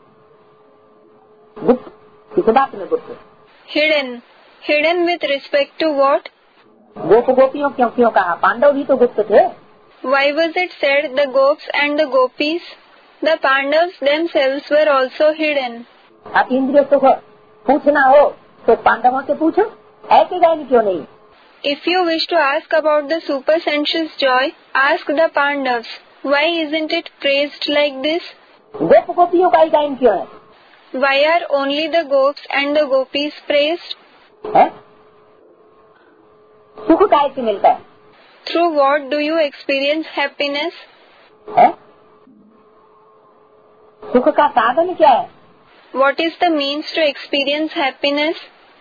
गुप्त, किस बात में गुप्त? Hidden. Hidden with respect to what? गोप गोपियों क्यों क्यों कहा? पांडव भी तो गुप्त थे। Why was it said the gops and the gopis? The Pandavas themselves were also hidden. अतीन्द्रिय सुख पूछना हो तो पांडवों से पूछो, ऐसे गायन क्यों नहीं? If you wish to ask about the supersensuous joy, ask the Pandavas. Why isn't it praised like this? गोप गोपियों का ही गायन क्यों है? Why are only the gops and the gopis praised? है? सुख कैसे मिलता है? Through what do you experience happiness? है? सुख का साधन क्या है? What is the means to experience happiness?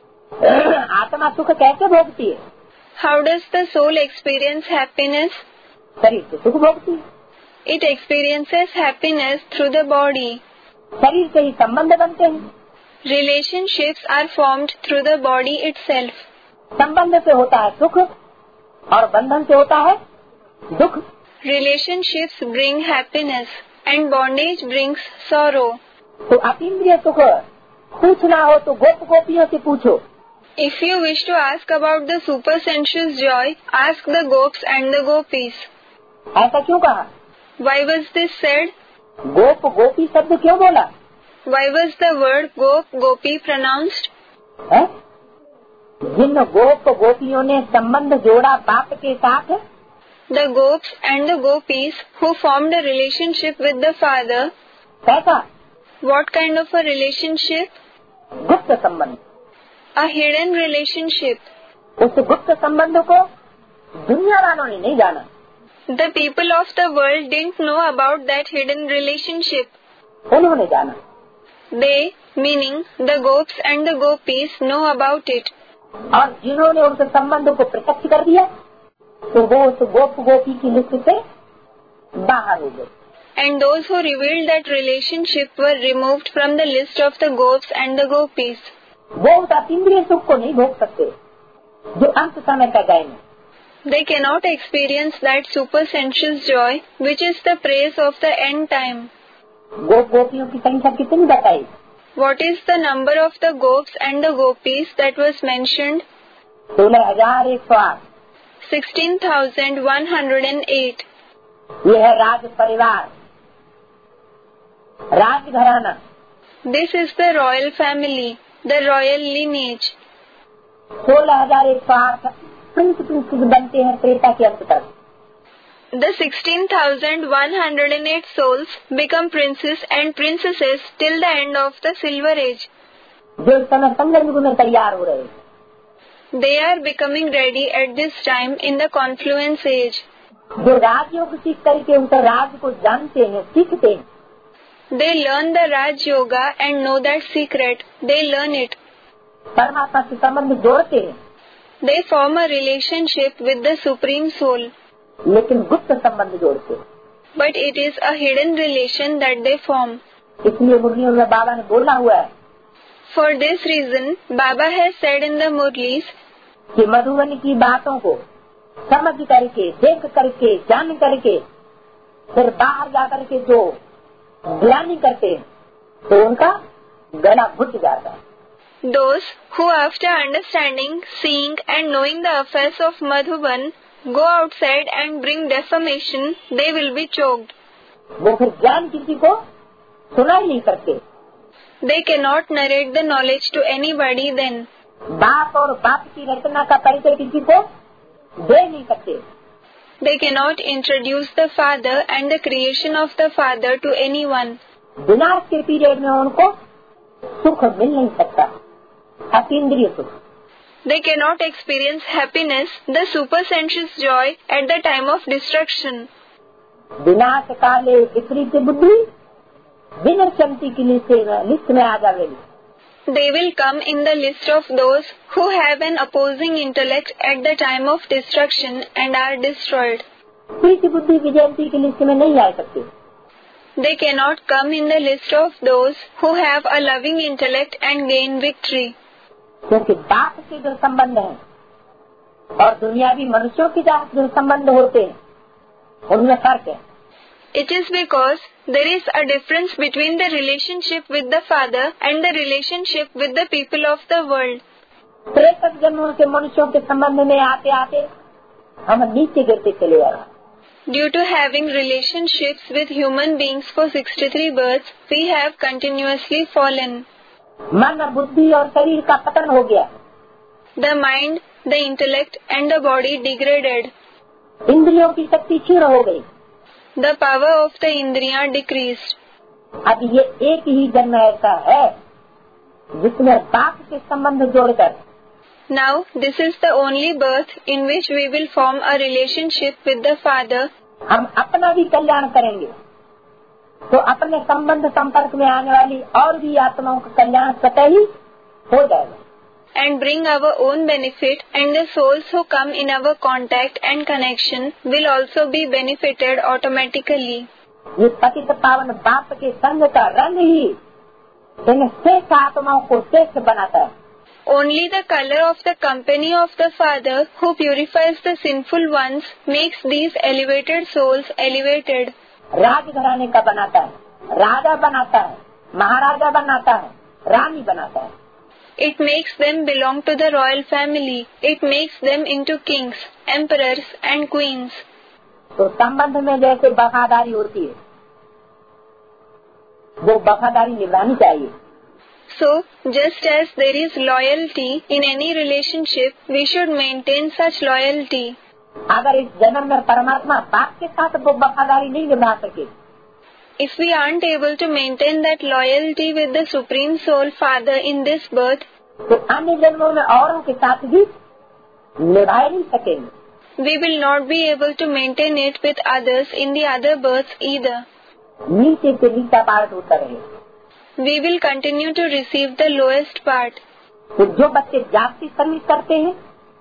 आत्मा सुख कैसे भोगती है? How does the soul experience happiness? शरीर से सुख भोगती है। It experiences happiness through the body. शरीर से ही संबंध बनते हैं। Relationships are formed through the body itself. संबंध से होता है सुख और बंधन से होता है दुख। Relationships bring happiness and bondage brings sorrow. तो अतीन्द्रिय सुख पूछना हो तो गोप गोपियों से पूछो। If you wish to ask about the supersensuous joy, ask the gops and the gopis. ऐसा क्यों कहा? Why was this said? गोप गोपी शब्द क्यों बोला? Why was the word gop gopi pronounced? है? जिन गोप गोपियों ने संबंध जोड़ा बाप के साथ, The gops and the gopis who formed a relationship with the father. कैसा? What kind of a relationship? गुप्त संबंध। A hidden relationship. उस गुप्त संबंध को दुनिया वालों ने नहीं जाना। The people of the world didn't know about that hidden relationship. उन्होंने जाना। They, meaning the gops and the gopis, know about it. और जिन्होंने उस संबंध को प्रत्यक्ष कर दिया तो वो उस गोप गोपी की लिस्ट से बाहर हो गए। And those who revealed that relationship were removed from the list of the gops and the gopis. वो उस अतीन्द्रिय सुख को नहीं भोग सकते जो अंत समय का गायन है। They cannot experience that supersensuous joy, which is the praise of the end time. गोप गोपियों की संख्या कितनी बताई? What is the number of the gops and the gopis that was mentioned? सोलह हजार एक सौ आठ। Sixteen thousand one hundred and eight. ये है राज परिवार, राजघराना। This is the royal family, the royal lineage. सोलह हजार एक सौ आठ प्रिंस प्रिंसेस बनते हैं त्रेता के अंत तक। The sixteen thousand one hundred and eight souls become princes and princesses till the end of the Silver Age. जो इस समय संगम युग में तैयार हो रहे हैं। They are becoming ready at this time in the Confluence Age. जो राजयोग सीख करके उस राज को जानते हैं, सीखते हैं। They learn the Raj Yoga and know that secret. They learn it. परमात्मा से संबंध जोड़ते हैं। They form a relationship with the Supreme Soul. लेकिन गुप्त संबंध जोड़ते हैं। But it is a hidden relation that they form. इसलिए मुरलियों में बाबा ने बोलना हुआ है, For this reason, Baba has said in the Murlis कि मधुबन की बातों को समझ करके, देख करके, जान करके फिर बाहर जा करके जो ज्ञानी करते हैं तो उनका गला घुट जाता है। those who after understanding, seeing and knowing the affairs of Madhuban go outside and bring defamation, they will be choked. वो फिर ज्ञान किसी को सुना ही नहीं करते। They cannot narrate the knowledge to anybody then. बाप और बाप की रचना का परिचय किसी को दे नहीं सकते। They cannot introduce the Father and the creation of the Father to anyone. विनाश के पीरियड में उनको सुख मिल नहीं सकता, अतीन्द्रिय सुख। They cannot experience happiness, the supersensuous joy at the time of destruction. विनाश काले विपरीत बुद्धि विनश्यंती की लिस्ट में आ जाएगी। They will come in the list of those who have an opposing intellect at the time of destruction and are destroyed. प्रीति बुद्धि विजयंती की list में नहीं आ सकती। They cannot come in the list of those who have a loving intellect and gain victory. क्योंकि बाप के जो संबंध है और दुनियावी मनुष्यों के साथ जो संबंध होते हैं उनमें फर्क है। It is because there is a difference between the relationship with the Father and the relationship with the people of the world. तिरसठ जन्मों के मनुष्यों के संबंध में आते आते हम नीचे गिरते चले आ रहे। Due to having relationships with human beings for sixty-three births, we have continuously fallen. मन बुद्धि और शरीर का पतन हो गया। The mind, the intellect and the body degraded. इंद्रियों की शक्ति क्षीण हो गई। The power of the indriya decreased. अब ये एक ही जन्म ऐसा है जिसमें बाप के संबंध जोड़कर Now, this is the only birth in which we will form a relationship with the Father. हम अपना भी कल्याण करेंगे तो अपने संबंध संपर्क में आने वाली और भी आत्माओं का कल्याण स्वतः ही हो जाएगा। And bring our own benefit, and the souls who come in our contact and connection will also be benefited automatically. ये पतित पावन बाप के संग का रंग ही इन श्रेष्ठ आत्माओं को श्रेष्ठ बनाता है। Only the color of the company of the Father who purifies the sinful ones makes these elevated souls elevated. राजघराने का बनाता है, राजा बनाता है, महाराजा बनाता है, रानी बनाता है। It makes them belong to the royal family. It makes them into kings, emperors and queens. तो संबंध में जैसे वफादारी होती है वो वफादारी निभानी चाहिए। So, just as there is loyalty in any relationship, we should maintain such loyalty. अगर इस जन्म में परमात्मा बाप के साथ वो वफादारी नहीं निभा सके, If we aren't able to maintain that loyalty with the Supreme Soul Father in this birth, तो अन्य जन्मों में औरों के साथ भी निभा नहीं सकेंगे। we will not be able to maintain it with others in the other births either. नीचे से नीचा पार्ट होता रहेगा। We will continue to receive the lowest part. तो जो बच्चे जागती सर्विस करते हैं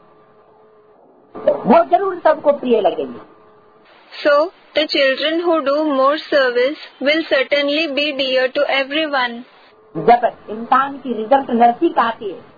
वो जरूर सबको प्रिय लगेंगे। So, the children who do more service will certainly be dear to everyone. जब इंसान की रिजल्ट नजदीक आती है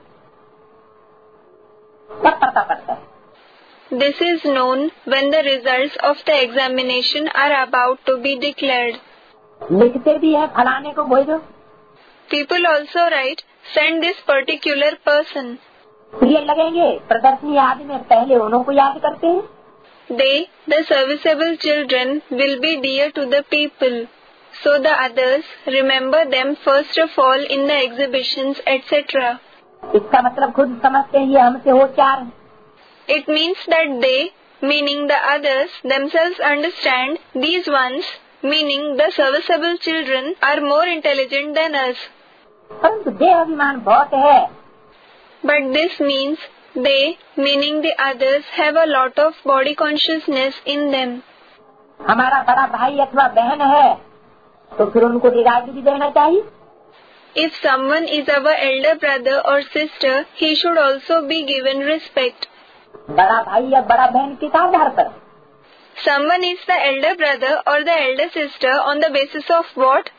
तब पता पड़ता है। This is known when the results of the examination are about to be declared. लिखते भी है फलाने को भेजो, People also write, send this particular person. प्रिय लगेंगे प्रदर्शनी आदि में पहले उन्हों को याद करते हैं। They, the serviceable children, will be dear to the people. So the others remember them first of all in the exhibitions, et cetera. इसका मतलब खुद समझते हैं ये हमसे होशियार है। It means that they, meaning the others, themselves understand these ones, meaning the serviceable children, are more intelligent than us. परंतु देह अभिमान बहुत है। But this means they, meaning the others, have a lot of body consciousness in them. हमारा बड़ा भाई अथवा बहन है तो फिर उनको रिगार्ड भी देना चाहिए। If someone is our elder brother or sister, he should also be given respect. बड़ा भाई या बड़ा बहन किस आधार पर? Someone is the elder brother or the elder sister on the basis of what?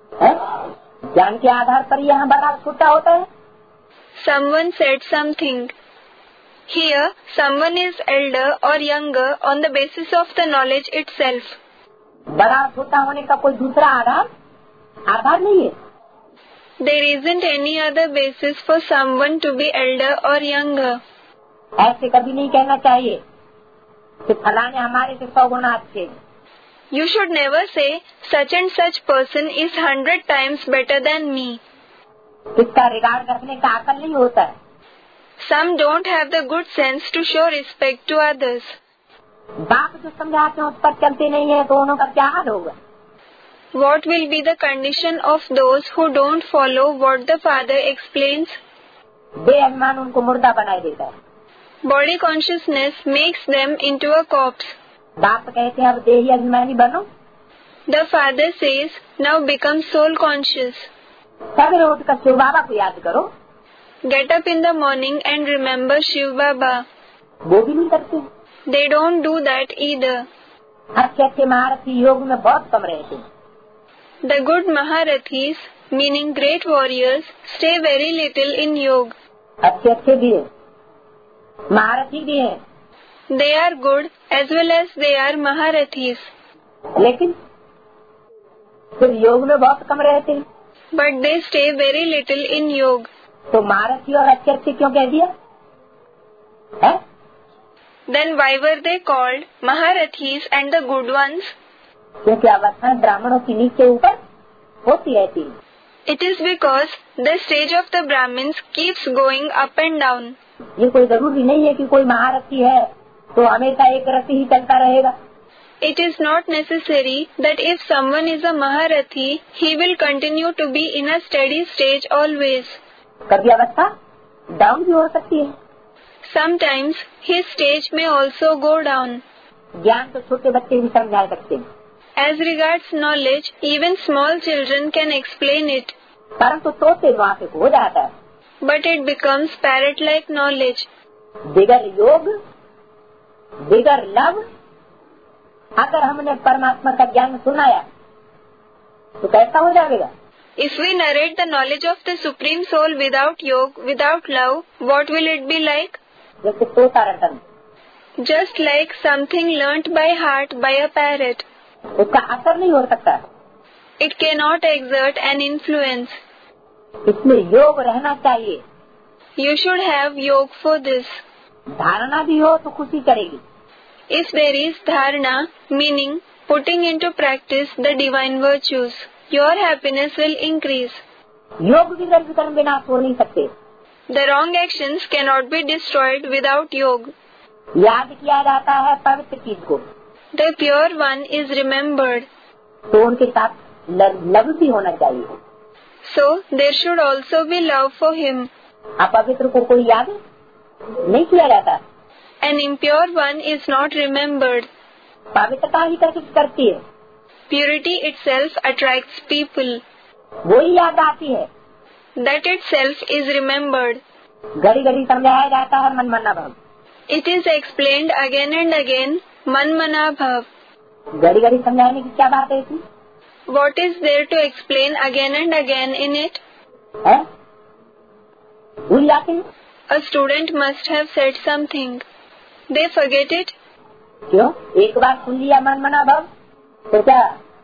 है? ज्ञान के आधार पर यहाँ बड़ा छोटा होता है। Someone said something. Here, someone is elder or younger on the basis of the knowledge itself. बड़ा छोटा होने का कोई दूसरा आधार आधार नहीं है। There isn't any other basis for someone to be elder or younger. ऐसे कभी नहीं कहना चाहिए कि फलाने हमारे से सौ गुना अच्छे। You should never say such and such person is hundred times better than me. किसका रिगार्ड रखने का अकल नहीं होता है। Some don't have the good sense to show respect to others. बाप जो समझाते हैं उस पर चलते नहीं है तो उनका क्या हाल होगा। What will be the condition of those who don't follow what the father explains? बेअभिमान उनको मुर्दा बनाए देता है। Body consciousness makes them into a corpse. बाप कहते हैं अब देही अभिमानी बनो। The father says, now become soul conscious. सवेरे उठकर शिव बाबा को याद करो। Get up in the morning and remember Shiv Baba. वो भी नहीं करते। They don't do that either. अच्छे अच्छे महारथी योग में बहुत कम रहते हैं। The good Maharathis, meaning great warriors, stay very little in yoga. अच्छे अच्छे भी हैं, महारथी भी हैं। They are good as well as they are Maharathis. लेकिन फिर योग में बहुत कम रहते हैं। But they stay very little in yoga. तो महारथी और अच्छे अच्छे क्यों कह दिया है? Then why were they called Maharathis and the good ones? क्योंकि अवस्था ब्राह्मणों की नीचे ऊपर होती रहती है। It is because the stage of the Brahmins keeps going up and down. ये कोई जरूरी नहीं है कि कोई महारथी है तो हमेशा एक रथी ही चलता रहेगा। It is not necessary that if someone is a Maharathi, he will continue to be in a steady stage always. कभी अवस्था डाउन भी हो सकती है। Sometimes his stage may also go down. ज्ञान तो छोटे बच्चे भी समझा सकते हैं। As regards knowledge, even small children can explain it. परंतु तोते वाकिफ हो जाता है। But it becomes parrot-like knowledge. बिगर योग, बिगर लव, अगर हमने परमात्मा का ज्ञान सुनाया तो कैसा हो जाएगा? If we narrate the knowledge of the Supreme Soul without yoga, without love, what will it be like? जैसे तोता रटन, Just like something learnt by heart by a parrot. उसका असर नहीं हो सकता। It cannot exert an influence. इसमें योग रहना चाहिए। You should have yoga for this. धारणा भी हो तो खुशी करेगी। If there is dharana, meaning putting into practice the divine virtues, your happiness will increase. योग बिगड़ बिगड़ विनाश हो नहीं सकते। The wrong actions cannot be destroyed without yoga. याद किया जाता है पवित्र चीज को, The pure one is remembered. तो उनके साथ लव भी होना चाहिए। So there should also be love for him. अपवित्र को कोई याद नहीं किया जाता। An impure one is not remembered. पवित्रता ही आकर्षित करती है। Purity itself attracts people. वो ही याद आती है। That itself is remembered. घड़ी घड़ी समझाया जाता है मन मना भाव। It is explained again and again, man mana bhav. घड़ी घड़ी समझाने की क्या बात है इसमें? What is there to explain again and again in it? है? भूल जाते हैं। A student must have said something. They forget it. क्यों? एक बार सुन लिया मन मना भाव तो क्या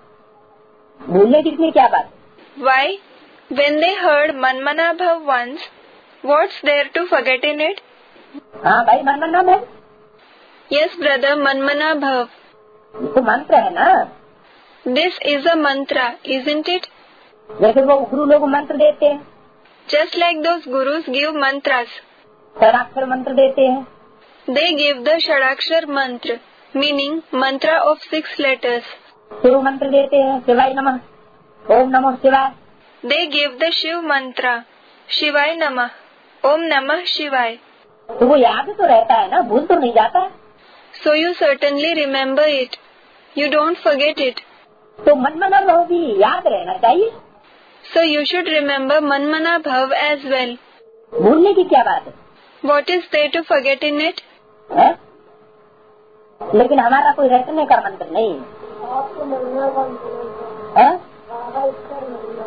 भूलने की इसमें क्या बात? Why? When they heard man mana bhav once, what's there to forget in it? हाँ भाई मन मना भाव। Yes, brother, man mana bhav. ये तो मंत्र है ना। This is a mantra, isn't it? जैसे वो गुरु लोग मंत्र देते हैं, Just like those gurus give mantras. षडाक्षर मंत्र देते हैं। They give the Shadakshar mantra, meaning mantra of six letters. Shiv मंत्र देते हैं, शिवाय नमः, ओम नमो शिवाय। They give the Shiv mantra, Shivay Namah, Om Namah Shivay. तो वो याद तो रहता है ना, भूल तो नहीं जाता। So you certainly remember it. You don't forget it. तो मन मना भाव भी याद रहना चाहिए। So you should remember man mana bhav as well. भूलने की क्या बात है? What is there to forget in it? है? लेकिन हमारा कोई रटने का मंत्र नहीं है।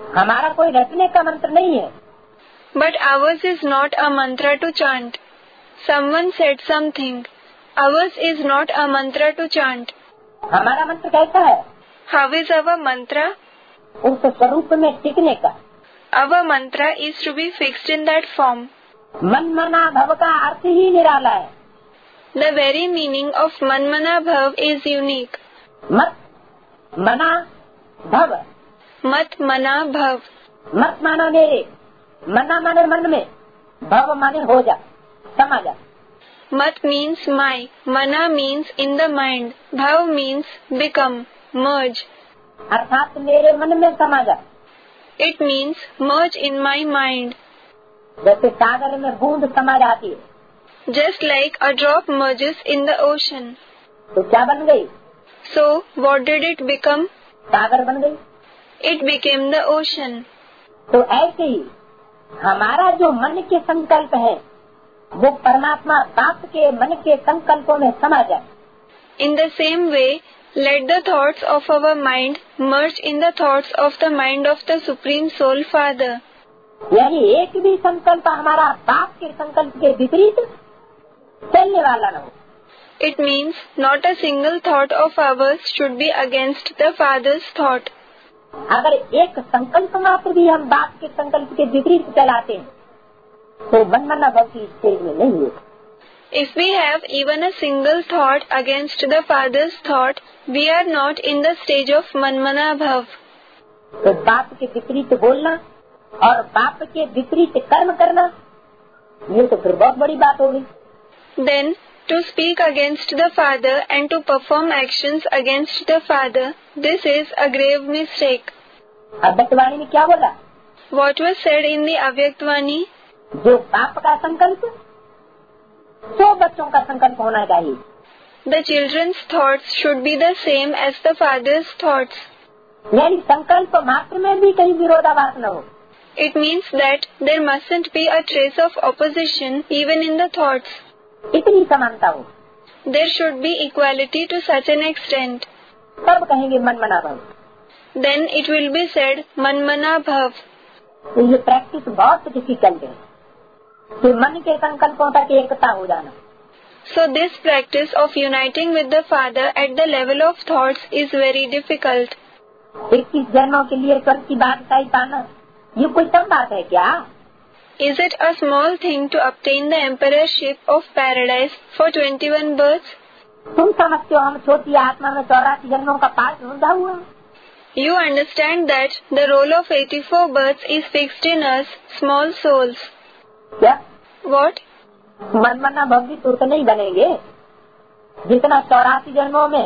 हमारा कोई रटने का मंत्र नहीं है। But ours is not a mantra to chant. Someone said something. Ours is not a mantra to chant. हमारा मंत्र कैसा है? How is our mantra? उस स्वरूप में टिकने का। Our mantra is to be fixed in that form. मन मना भव का अर्थ ही निराला है। The very meaning of Manmana Bhav is unique. मत मना भव। Mat Mana Bhav. मत माना मेरे, मना माने मन में, भव माने हो जा, समा जा। Mat means my, Mana means in the mind, Bhav means become, merge. अर्थात मेरे मन में समा जा। It means merge in my mind. जैसे सागर में बूंद समा जाती है, Just like a drop merges in the ocean. तो क्या बन गई? So, what did it become? सागर बन गई। It became the ocean. तो ऐसे ही हमारा जो मन के संकल्प है वो परमात्मा बाप के मन के संकल्पों में समा जाए। In the same way, let the thoughts of our mind merge in the thoughts of the mind of the Supreme Soul Father. यानी एक भी संकल्प हमारा बाप के संकल्प के विपरीत चलने वाला न हो। It means not a single thought of ours should be against the Father's thought. अगर एक संकल्प मात्र भी हम बाप के संकल्प के विपरीत चलाते हैं तो मनमना भव की स्टेज में नहीं है। If we have even a single thought against the Father's thought, we are not in the stage of Manmana Bhav. तो बाप के विपरीत बोलना और बाप के विपरीत कर्म करना ये तो फिर बहुत बड़ी बात होगी। Then, to speak against the Father and to perform actions against the Father, this is a grave mistake. अव्यक्तवाणी में क्या बोला? What was said in the Avyaktavani? जो बाप का संकल्प सौ बच्चों का संकल्प होना चाहिए। The children's thoughts should be the same as the Father's thoughts. यानी संकल्प मात्र में भी कहीं विरोधाभास न हो। It means that there mustn't be a trace of opposition even in the thoughts. इतनी समानता हो। There should be equality to such an extent. तब कहेंगे मनमना भव। Then it will be said Manmana Bhav. तो ये प्रैक्टिस बहुत डिफिकल्ट है कि मन के संकल्पों तक एकता हो जाना। So this practice of uniting with the Father at the level of thoughts is very difficult. इक्कीस जन्मों के लिए स्वर्ग की बादशाही पाना ये कोई कम बात है क्या? Is it a small thing to obtain the emperorship of paradise for twenty-one births? तुम समझते हो हम छोटी आत्मा में चौरासी जन्मों का पाठ ढूंढा हुआ। You understand that the role of eighty-four births is fixed in us, small souls. क्या? What? मनमना भव भी तुरंत नहीं बनेंगे जितना चौरासी जन्मों में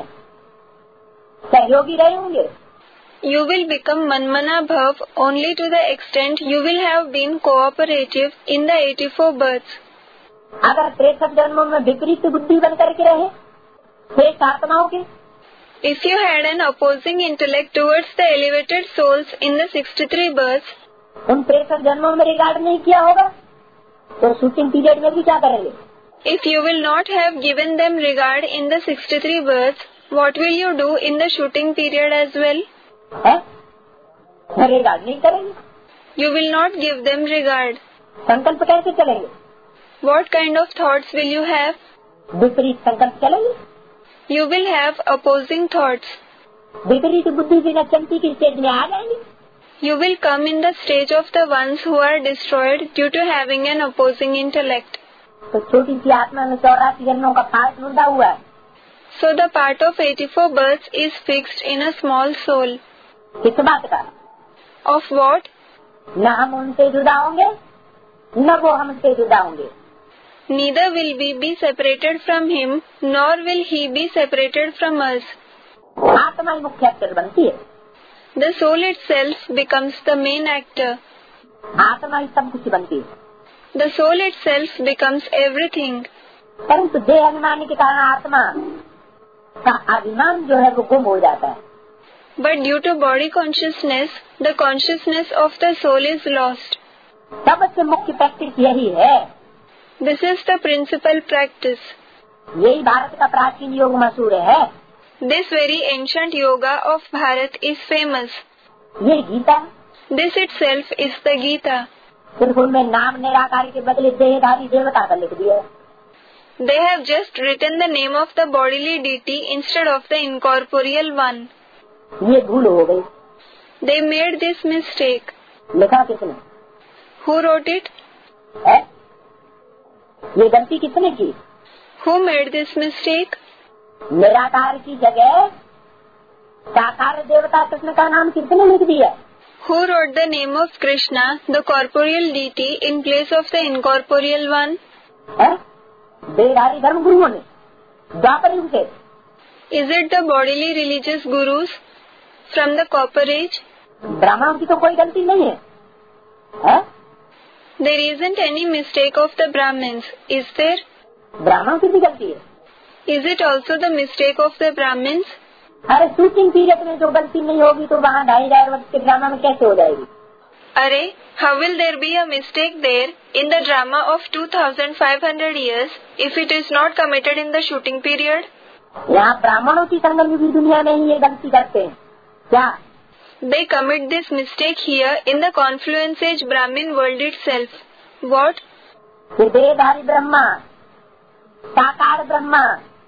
सहयोगी रहे होंगे। You will become Manmana Bhav only to the extent you will have been cooperative in the eighty-four births. अगर तिरसठ जन्मों में विपरीत बुद्धि बन करके रहे शेष आत्माओं के, If you had an opposing intellect towards the elevated souls in the sixty-three births, उन तिरसठ जन्मों में रिगार्ड नहीं किया होगा तो शूटिंग पीरियड में भी क्या करेंगे? if you will not have given them regard in the sixty-three births, what will you do in the shooting period as well? है? रिगार्ड नहीं करेंगे। You will not give them regard. संकल्प कैसे चलेंगे? What kind of thoughts will you have? विपरीत संकल्प चलेंगे। You will have opposing thoughts. विपरीत बुद्धि बिना चलती की स्टेज में आ जाएंगे। You will come in the stage of the ones who are destroyed due to having an opposing intellect. तो छोटी सी आत्मा में चौरासी जन्मों का पाठ ढूंढा हुआ है। So the part of eighty-four births is fixed in a small soul. किस बात का? Of what? न हम उनसे जुदा होंगे न वो हमसे जुदा होंगे। Neither will we be separated from him, nor will he be separated from us. आत्मा ही मुख्य एक्टर बनती है। The soul itself becomes the main actor. आत्मा ही सब कुछ बनती है। The soul itself becomes everything. परंतु देह अभिमानी के कारण आत्मा का अभिमान जो है वो गुम हो जाता है। But due to body consciousness, the consciousness of the soul is lost. सबसे मुख्य प्रैक्टिस यही है। This is the principal practice. यही भारत का प्राचीन योग मशहूर है। This very ancient yoga of Bharat is famous. ये Gita This itself is the Gita. सिर्फ उनमें नाम निराकार के बदले देहधारी देवता का लिख दिया। They have just written the name of the bodily deity instead of the incorporeal one. ये भूल हो गई। They made this mistake. लिखा किसने? Who wrote it? है? ये गलती किसने की? Who made this mistake? निराकार की जगह साकार देवता कृष्ण का नाम किसने लिख दिया? Who wrote the name of Krishna, the corporeal deity, in place of the incorporeal one? है? देहधारी धर्म गुरुओं ने द्वापर युग से। Is it the bodily religious gurus from the Copper Age? ब्राह्मणों की तो कोई गलती नहीं है, है? There isn't any mistake of the Brahmins, is there? ब्राह्मणों की भी गलती है। Is it also the mistake of the Brahmins? अरे शूटिंग पीरियड में जो गलती नहीं होगी तो वहाँ ढाई हजार वर्ष के ड्रामा में कैसे हो जाएगी? अरे, how will there be a mistake there in the drama of two thousand five hundred years if it is not committed in the shooting period? यहाँ ब्राह्मणों की संगम दुनिया में ही ये गलती करते हैं क्या? They commit this mistake here in the confluence age Brahmin world itself. What? देहधारी ब्रह्मा, साकार ब्रह्मा,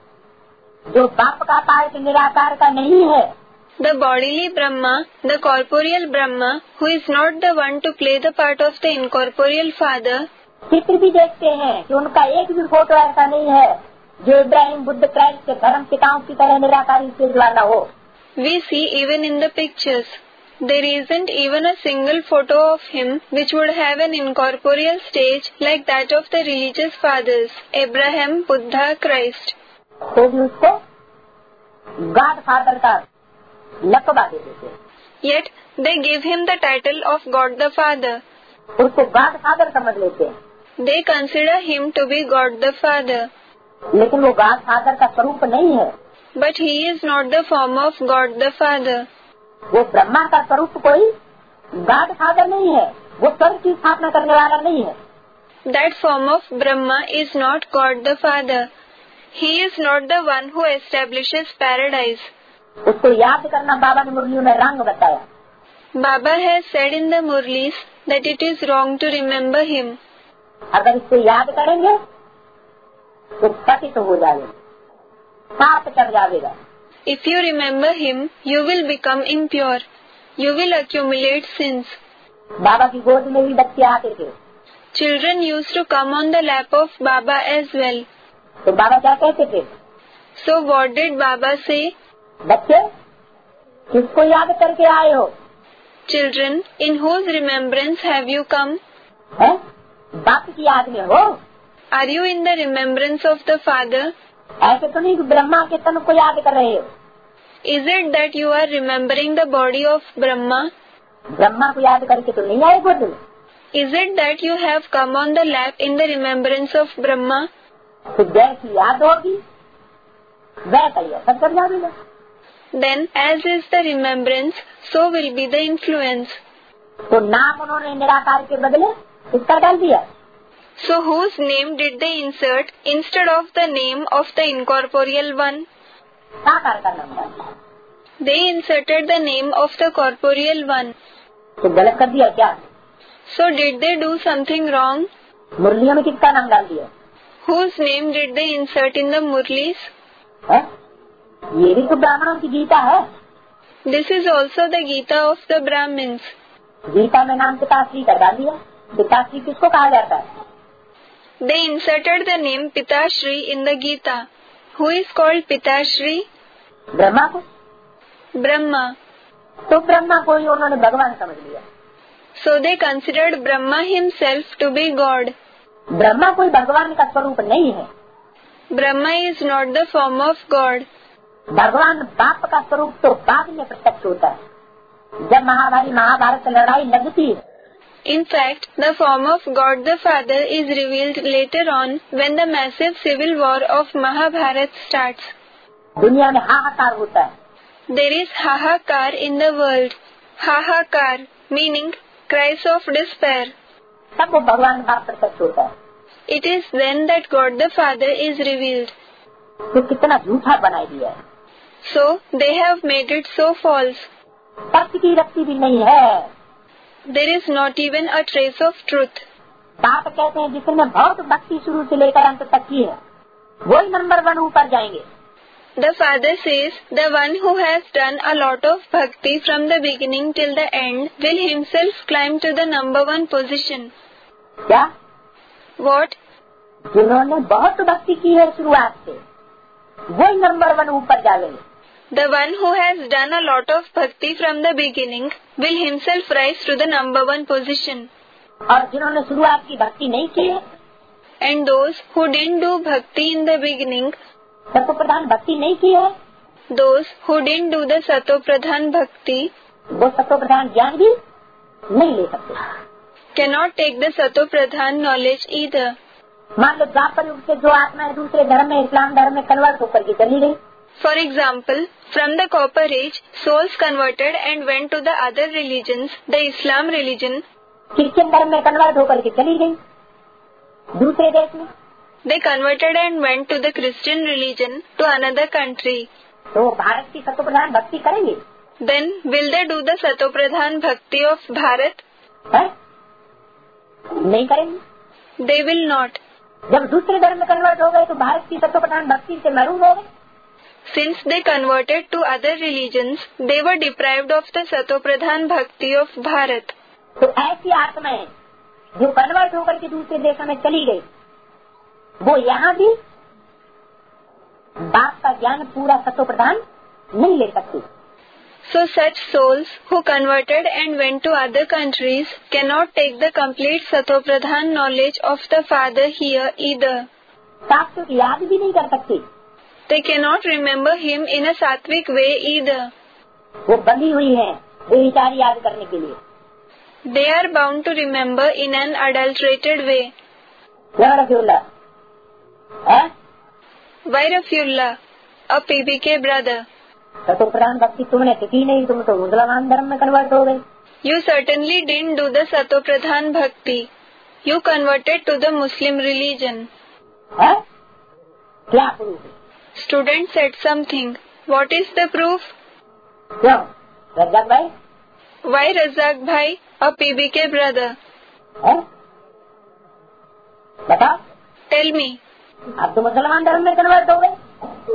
जो बाप का पार्ट निराकार का नहीं है। The bodily Brahma, the corporeal Brahma, who is not the one to play the part of the incorporeal father. चित्र भी देखते हैं कि उनका एक भी फोटो ऐसा नहीं है जो इब्राहिम, बुद्ध, क्राइस्ट के धर्म पिताओं की तरह निराकारी से वाला हो। We see even in the pictures, there isn't even a single photo of him which would have an incorporeal stage like that of the religious fathers, Abraham, Buddha, Christ. तो भी उसको गॉड फादर का लकबा दे देते हैं। Yet they give him the title of God the Father. उसको God father समझ लेते हैं। They consider him to be God the Father. लेकिन वो गॉड फादर का स्वरूप नहीं है। But he is not the form of God the Father. वो ब्रह्मा का स्वरूप कोई गॉड फादर नहीं है, वो स्वर्ग की स्थापना करने वाला नहीं है। That form of Brahma is not God the Father. He is not the one who establishes paradise. उसको याद करना बाबा ने मुरलियों में रंग बताया। Baba has said in the Murlis that it is wrong to remember him. अगर इसको याद करेंगे तो पतित हो जाएगा, पाप चढ़ जाएगा। If you remember him, you will become impure. You will accumulate sins. बाबा की गोद में भी बच्चे आते थे। Children used to come on the lap of Baba as well. तो बाबा क्या कहते थे? So what did Baba say? बच्चे किसको याद करके आए हो? Children, in whose remembrance have you come? है? बाप की याद में हो? Are you in the remembrance of the Father? ऐसे तो नहीं कि ब्रह्मा के तन को याद कर रहे हो। Is it that you are remembering the body of Brahma? Brahma को याद करके तो नहीं आए गोद में। Is it that you have come on the lap in the remembrance of Brahma? तो जैसी याद होगी वैसा ही असर कर जाएगा। Then, as is the remembrance, so will be the influence. तो नाम उन्होंने निराकार के बदले किसका डाल दिया? So whose name did they insert instead of the name of the incorporeal one? साकार का नाम डाल दिया। They inserted the name of the corporeal one. तो गलत कर दिया क्या? So did they do something wrong? मुरलियों में किसका नाम डाल दिया? Whose name did they insert in the Murlis? है? ये भी तो ब्राह्मणों की गीता है। This is also the Gita of the Brahmins. Gita में नाम पिताश्री का डाल दिया। पिताश्री किसको कहा जाता है? They inserted the name Pitashri in the Gita. Who is called Pitashri? Brahma को। Brahma. तो ब्रह्मा को ही उन्होंने भगवान समझ लिया। So they considered Brahma himself to be God. Brahma कोई भगवान का स्वरूप नहीं है। Brahma is not the form of God. भगवान बाप का स्वरूप तो बाद में प्रत्यक्ष होता है, जब महाभारत महाभारत लड़ाई लगती है। In fact, the form of God the Father is revealed later on when the massive civil war of Mahabharata starts. दुनिया में हाहाकार होता है। There is hahakar in the world. Hahakar meaning cries of despair. तब वो भगवान बाप प्रत्यक्ष होता है। It is then that God the Father is revealed. तो कितना झूठा बनाई दिया है। So they have made it so false. सत्य की रक्ति भी नहीं है। there is not even a trace of truth. बाप कहते हैं जिसने बहुत भक्ति शुरू से लेकर अंत तक की है वही नंबर वन ऊपर जाएंगे। The father says, the one who has done a lot of bhakti from the beginning till the end will himself climb to the number one position. क्या? What? जिन्होंने बहुत भक्ति की है शुरुआत से वही नंबर वन ऊपर जाएंगे। The one who has done a lot of bhakti from the beginning will himself rise to the number one position. और जिन्होंने शुरुआत की भक्ति नहीं की है, and those who didn't do bhakti in the beginning, सत्व प्रधान भक्ति नहीं की है, those who didn't do the sato pradhan bhakti, वो सत्व प्रधान ज्ञान भी नहीं ले सकते, cannot take the sato pradhan knowledge either. मान लो द्वापर युग से जो आत्मा दूसरे धर्म में इस्लाम धर्म में कन्वर्ट होकर के चली गई। For example, from the copper age, souls converted and went to the other religions, the Islam religion. Christian धर्म में कन्वर्ट होकर के चली गई दूसरे देश में। They converted and went to the Christian religion to another country. तो भारत की सत्व प्रधान भक्ति करेंगे? Then will they do the sato pradhan bhakti of Bharat? है? नहीं करेंगे। They will not. जब दूसरे धर्म में कन्वर्ट हो गए तो भारत की सत्व प्रधान भक्ति से महरूम हो गए। Since they converted to other religions, they were deprived of the sato pradhan bhakti of Bharat. तो ऐसी आत्माएं जो कन्वर्ट होकर के दूसरे देशों में चली गई वो यहाँ भी बाप का ज्ञान पूरा सत्व प्रधान नहीं ले सकती। So such souls who converted and went to other countries cannot take the complete sato pradhan knowledge of the Father here either. सात्विक याद भी नहीं कर सकती। They cannot remember him in a sattvic way either. वो बंधी हुई है बेविचार याद करने के लिए। They are bound to remember in an adulterated way. Vairafyulla, a P B K brother. सतो प्रधान भक्ति तुमने की नहीं, तुम तो मुसलमान धर्म में कन्वर्ट हो गए। You certainly didn't do the sato pradhan bhakti. You converted to the Muslim religion. है? क्या proof? Student said something. What is the proof? क्यों? रज़ाक भाई? Why Razak bhai, a P B K brother? है? बताओ। Tell me. अब तो मुसलमान धर्म में कन्वर्ट हो गए।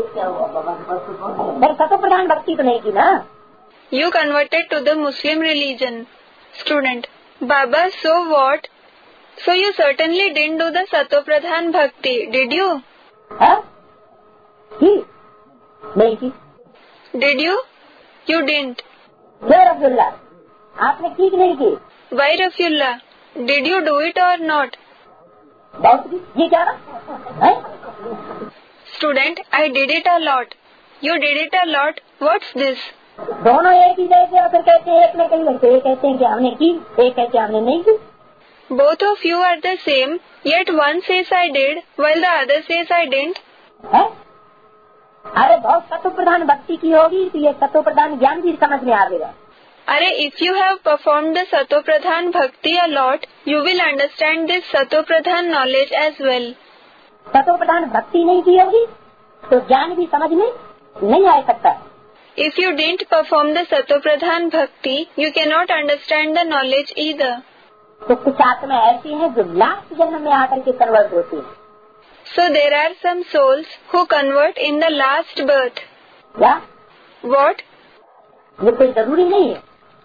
फिर सतो प्रधान भक्ति तो नहीं की ना? You converted to the Muslim religion. Student. Baba, so what? So you certainly didn't do the sato pradhan bhakti, did you? है? की? नहीं की। Did you? You didn't. क्यों रफ़ीउल्लाह? आपने की कि नहीं की? Why Rafullah? Did you do it or not? बहुत की। ये क्या है? Student, I did it a lot. You did it a lot. What's this? दोनों एक ही जैसे और फिर कहते हैं एक ने कही वैसे एक कहते हैं कि हमने की एक कहते हैं हमने नहीं की। Both of you are the same, yet one says I did while the other says I didn't. है? अरे बहुत सत्व प्रधान भक्ति की होगी तो ये सत्व प्रधान ज्ञान भी समझ में आएगा। अरे if you have performed the sato pradhan bhakti a lot, you will understand this sato pradhan knowledge as well. सतो प्रधान भक्ति नहीं की होगी तो ज्ञान भी समझ में नहीं आ सकता। If you didn't perform the sato pradhan bhakti, you cannot understand the knowledge either. तो कुछ आत्मा ऐसी हैं जो लास्ट जन्म में आकर के कन्वर्ट होती है। So there are some souls who convert in the last birth. क्या? What? ये कोई जरूरी नहीं है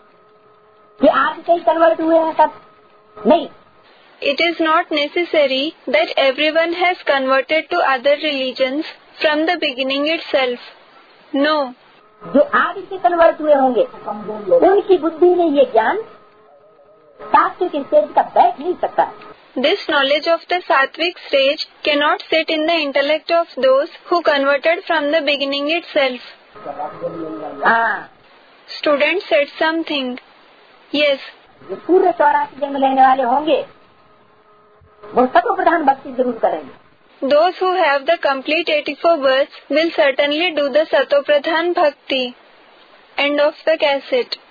कि आज से ही कन्वर्ट हुए हैं सब, नहीं। It is not necessary that everyone has converted to other religions from the beginning itself. No. जो आज से कन्वर्ट हुए होंगे उनकी बुद्धि में ये ज्ञान सात्विक स्टेज का बैठ नहीं सकता। This knowledge of the sattvic stage cannot sit in the intellect of those who converted from the beginning itself. हाँ। Student said something. Yes. जो पूरे चौरासी जन्म लेने वाले होंगे वो सतो प्रधान भक्ति जरूर करेंगे। Those who have the complete eighty-four births will certainly do the sato pradhan bhakti. End of the cassette.